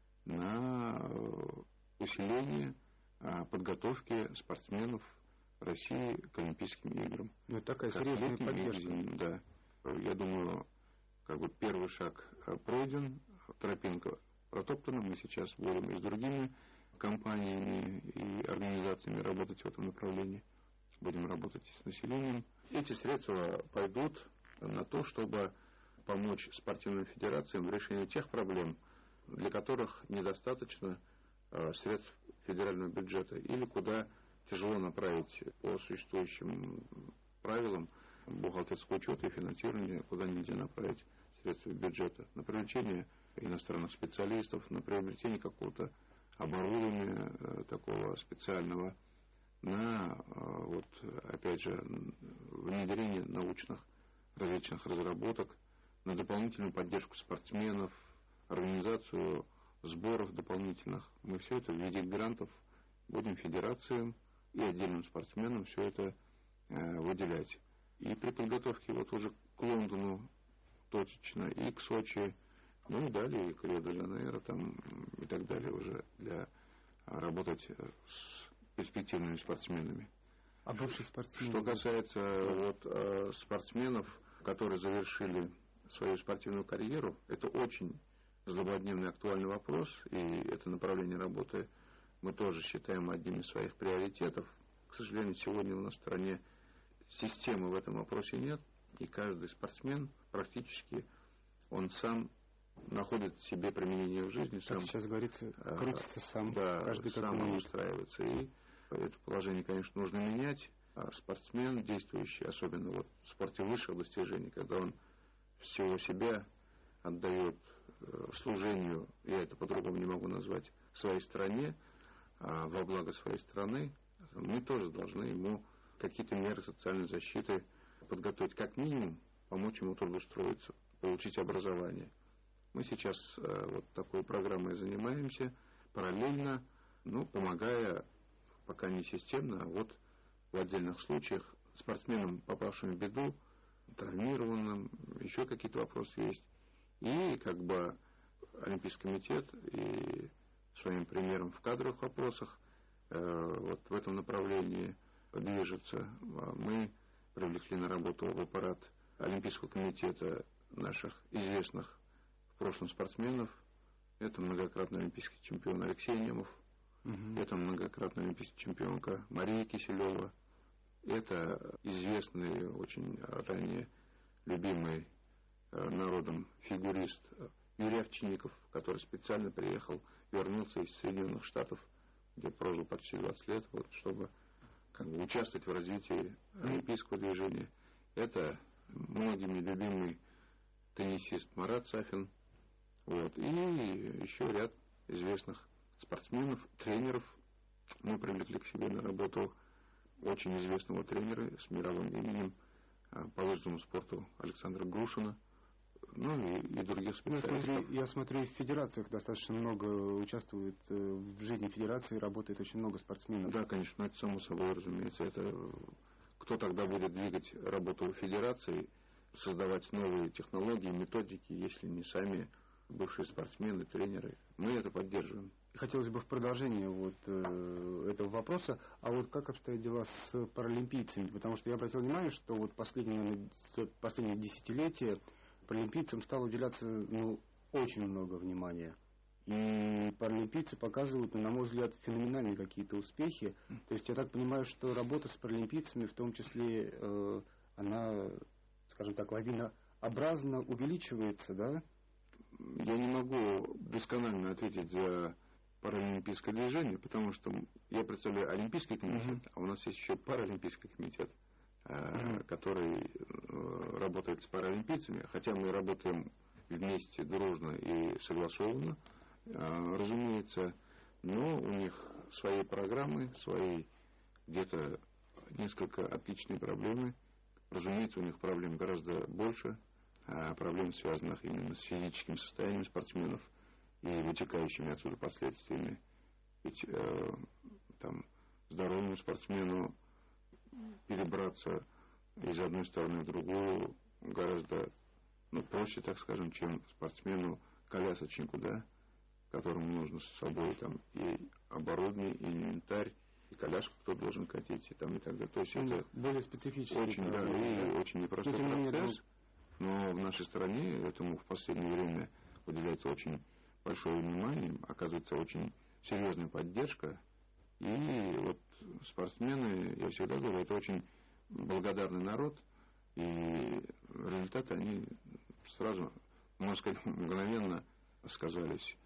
на усиление подготовки спортсменов России к Олимпийским играм. Ну, такая серьезная поддержка. Да. Я думаю, как бы первый шаг пройден, тропинка протоптана. Мы сейчас будем и с другими компаниями и организациями работать в этом направлении. Будем работать и с населением. Эти средства пойдут на то, чтобы помочь спортивным федерациям в решении тех проблем, для которых недостаточно средств федерального бюджета или куда тяжело направить по существующим правилам бухгалтерского учета и финансирования, куда нельзя направить средства бюджета на привлечение иностранных специалистов, на приобретение какого-то оборудования такого специального, на, вот, опять же, внедрение научных различных разработок, на дополнительную поддержку спортсменов, организацию сборов дополнительных. Мы все это в виде грантов будем федерациям и отдельным спортсменам все это э, выделять. И при подготовке вот уже к Лондону точечно, и к Сочи, ну и далее, и к Рио-де-Жанейро там, и так далее уже для работать с перспективными спортсменами. А бывшие спортсмены? Что касается вот, э, спортсменов, которые завершили свою спортивную карьеру, это очень злободневный актуальный вопрос, и это направление работы мы тоже считаем одним из своих приоритетов. К сожалению, сегодня у нас в стране системы в этом вопросе нет, и каждый спортсмен практически он сам находит себе применение в жизни. Как сам, сейчас говорится, крутится сам, да, каждый как сам умеет. устраивается. И это положение, конечно, нужно менять. А спортсмен, действующий, особенно вот в спорте высшего достижения, когда он всего себя отдает э, служению, я это по-другому не могу назвать, своей стране, а во благо своей страны, мы тоже должны ему какие-то меры социальной защиты подготовить, как минимум, помочь ему трудоустроиться, получить образование. Мы сейчас э, вот такой программой занимаемся, параллельно, ну, помогая, пока не системно, а вот в отдельных случаях спортсменам, попавшим в беду, травмированным, еще какие-то вопросы есть. И как бы Олимпийский комитет и своим примером в кадровых вопросах э, вот в этом направлении движется. Мы привлекли на работу в аппарат Олимпийского комитета наших известных в прошлом спортсменов. Это многократный олимпийский чемпион Алексей Немов, угу. Это многократная олимпийская чемпионка Мария Киселева. Это известный, очень ранее любимый народом фигурист Юрий Овчинников, который специально приехал, вернулся из Соединенных Штатов, где прожил почти двадцать лет, вот, чтобы как бы, участвовать в развитии олимпийского движения. Это многими любимый теннисист Марат Сафин, вот, и еще ряд известных спортсменов, тренеров. Мы привлекли к себе на работу очень известного тренера с мировым именем по лыжному спорту Александра Грушина, ну и, и других специалистов. Я смотрю, я смотрю, в федерациях достаточно много участвует в жизни федерации, работает очень много спортсменов. Да, конечно, это само собой разумеется. Это кто тогда будет двигать работу федерации, создавать новые технологии, методики, если не сами бывшие спортсмены, тренеры. Мы это поддерживаем. Хотелось бы в продолжении вот э, этого вопроса, а вот как обстоят дела с паралимпийцами? Потому что я обратил внимание, что вот последние, последние десятилетия паралимпийцам стало уделяться ну, очень много внимания. И паралимпийцы показывают, на мой взгляд, феноменальные какие-то успехи. То есть я так понимаю, что работа с паралимпийцами, в том числе, э, она, скажем так, лавинообразно увеличивается, да? Я не могу досконально ответить за паралимпийское движение, потому что я представляю Олимпийский комитет, uh-huh. а у нас есть еще паралимпийский комитет, uh-huh. который э, работает с паралимпийцами, хотя мы работаем вместе, дружно и согласованно, э, разумеется, но у них свои программы, свои где-то несколько отличные проблемы. Разумеется, у них проблем гораздо больше, а проблем, связанных именно с физическим состоянием спортсменов и вытекающими отсюда последствиями. Ведь э, там здоровому спортсмену перебраться из одной стороны в другую гораздо ну, проще, так скажем, чем спортсмену-колясочнику, да, которому нужно с собой там и оборудование, и инвентарь, и коляску кто должен катить, и там и так далее. То есть ну, это более специфически. Очень, да, и очень непростой процесс. Но в нашей стране этому в последнее время уделяется очень большое внимание, оказывается очень серьезная поддержка. И вот спортсмены, я всегда говорю, это очень благодарный народ. И результаты, они сразу, можно сказать, мгновенно сказались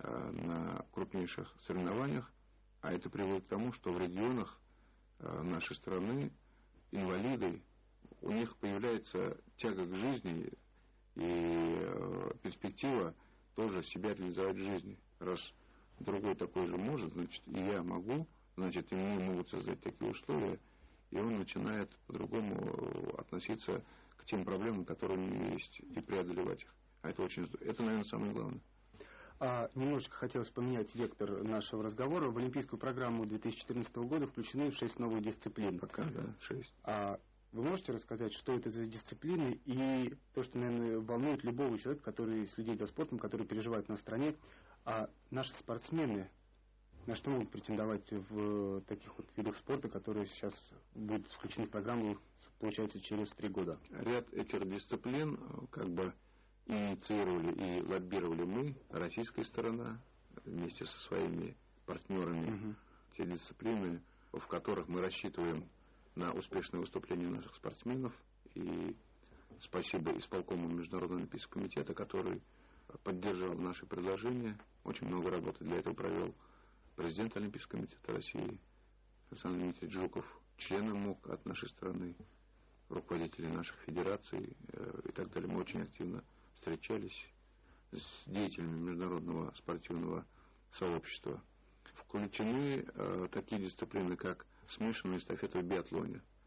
на крупнейших соревнованиях. А это приводит к тому, что в регионах нашей страны инвалиды, у них появляется тяга к жизни и перспектива тоже себя реализовать в жизни. Раз другой такой же может, значит, и я могу, значит, и мне могут создать такие условия, и он начинает по-другому относиться к тем проблемам, которые у него есть, и преодолевать их. А это очень, это, наверное, самое главное. А, немножечко хотелось поменять вектор нашего разговора. В Олимпийскую программу две тысячи четырнадцатого года включены шесть новых дисциплин. Пока, да, шесть. А вы можете рассказать, что это за дисциплины и то, что, наверное, волнует любого человека, который следит за спортом, который переживает в нашей стране, а наши спортсмены на что могут претендовать в таких вот видах спорта, которые сейчас будут включены в программу, получается, через три года? Ряд этих дисциплин как бы инициировали и лоббировали мы, российская сторона, вместе со своими партнерами. Угу. Те дисциплины, в которых мы рассчитываем на успешное выступление наших спортсменов. И спасибо исполкому Международного олимпийского комитета, который поддерживал наши предложения. Очень много работы для этого провел президент Олимпийского комитета России Александр Дмитриевич Жуков, члены МОК от нашей страны, руководители наших федераций э, и так далее. Мы очень активно встречались с деятелями международного спортивного сообщества. Включены э, такие дисциплины, как смешанная эстафета в биатлоне.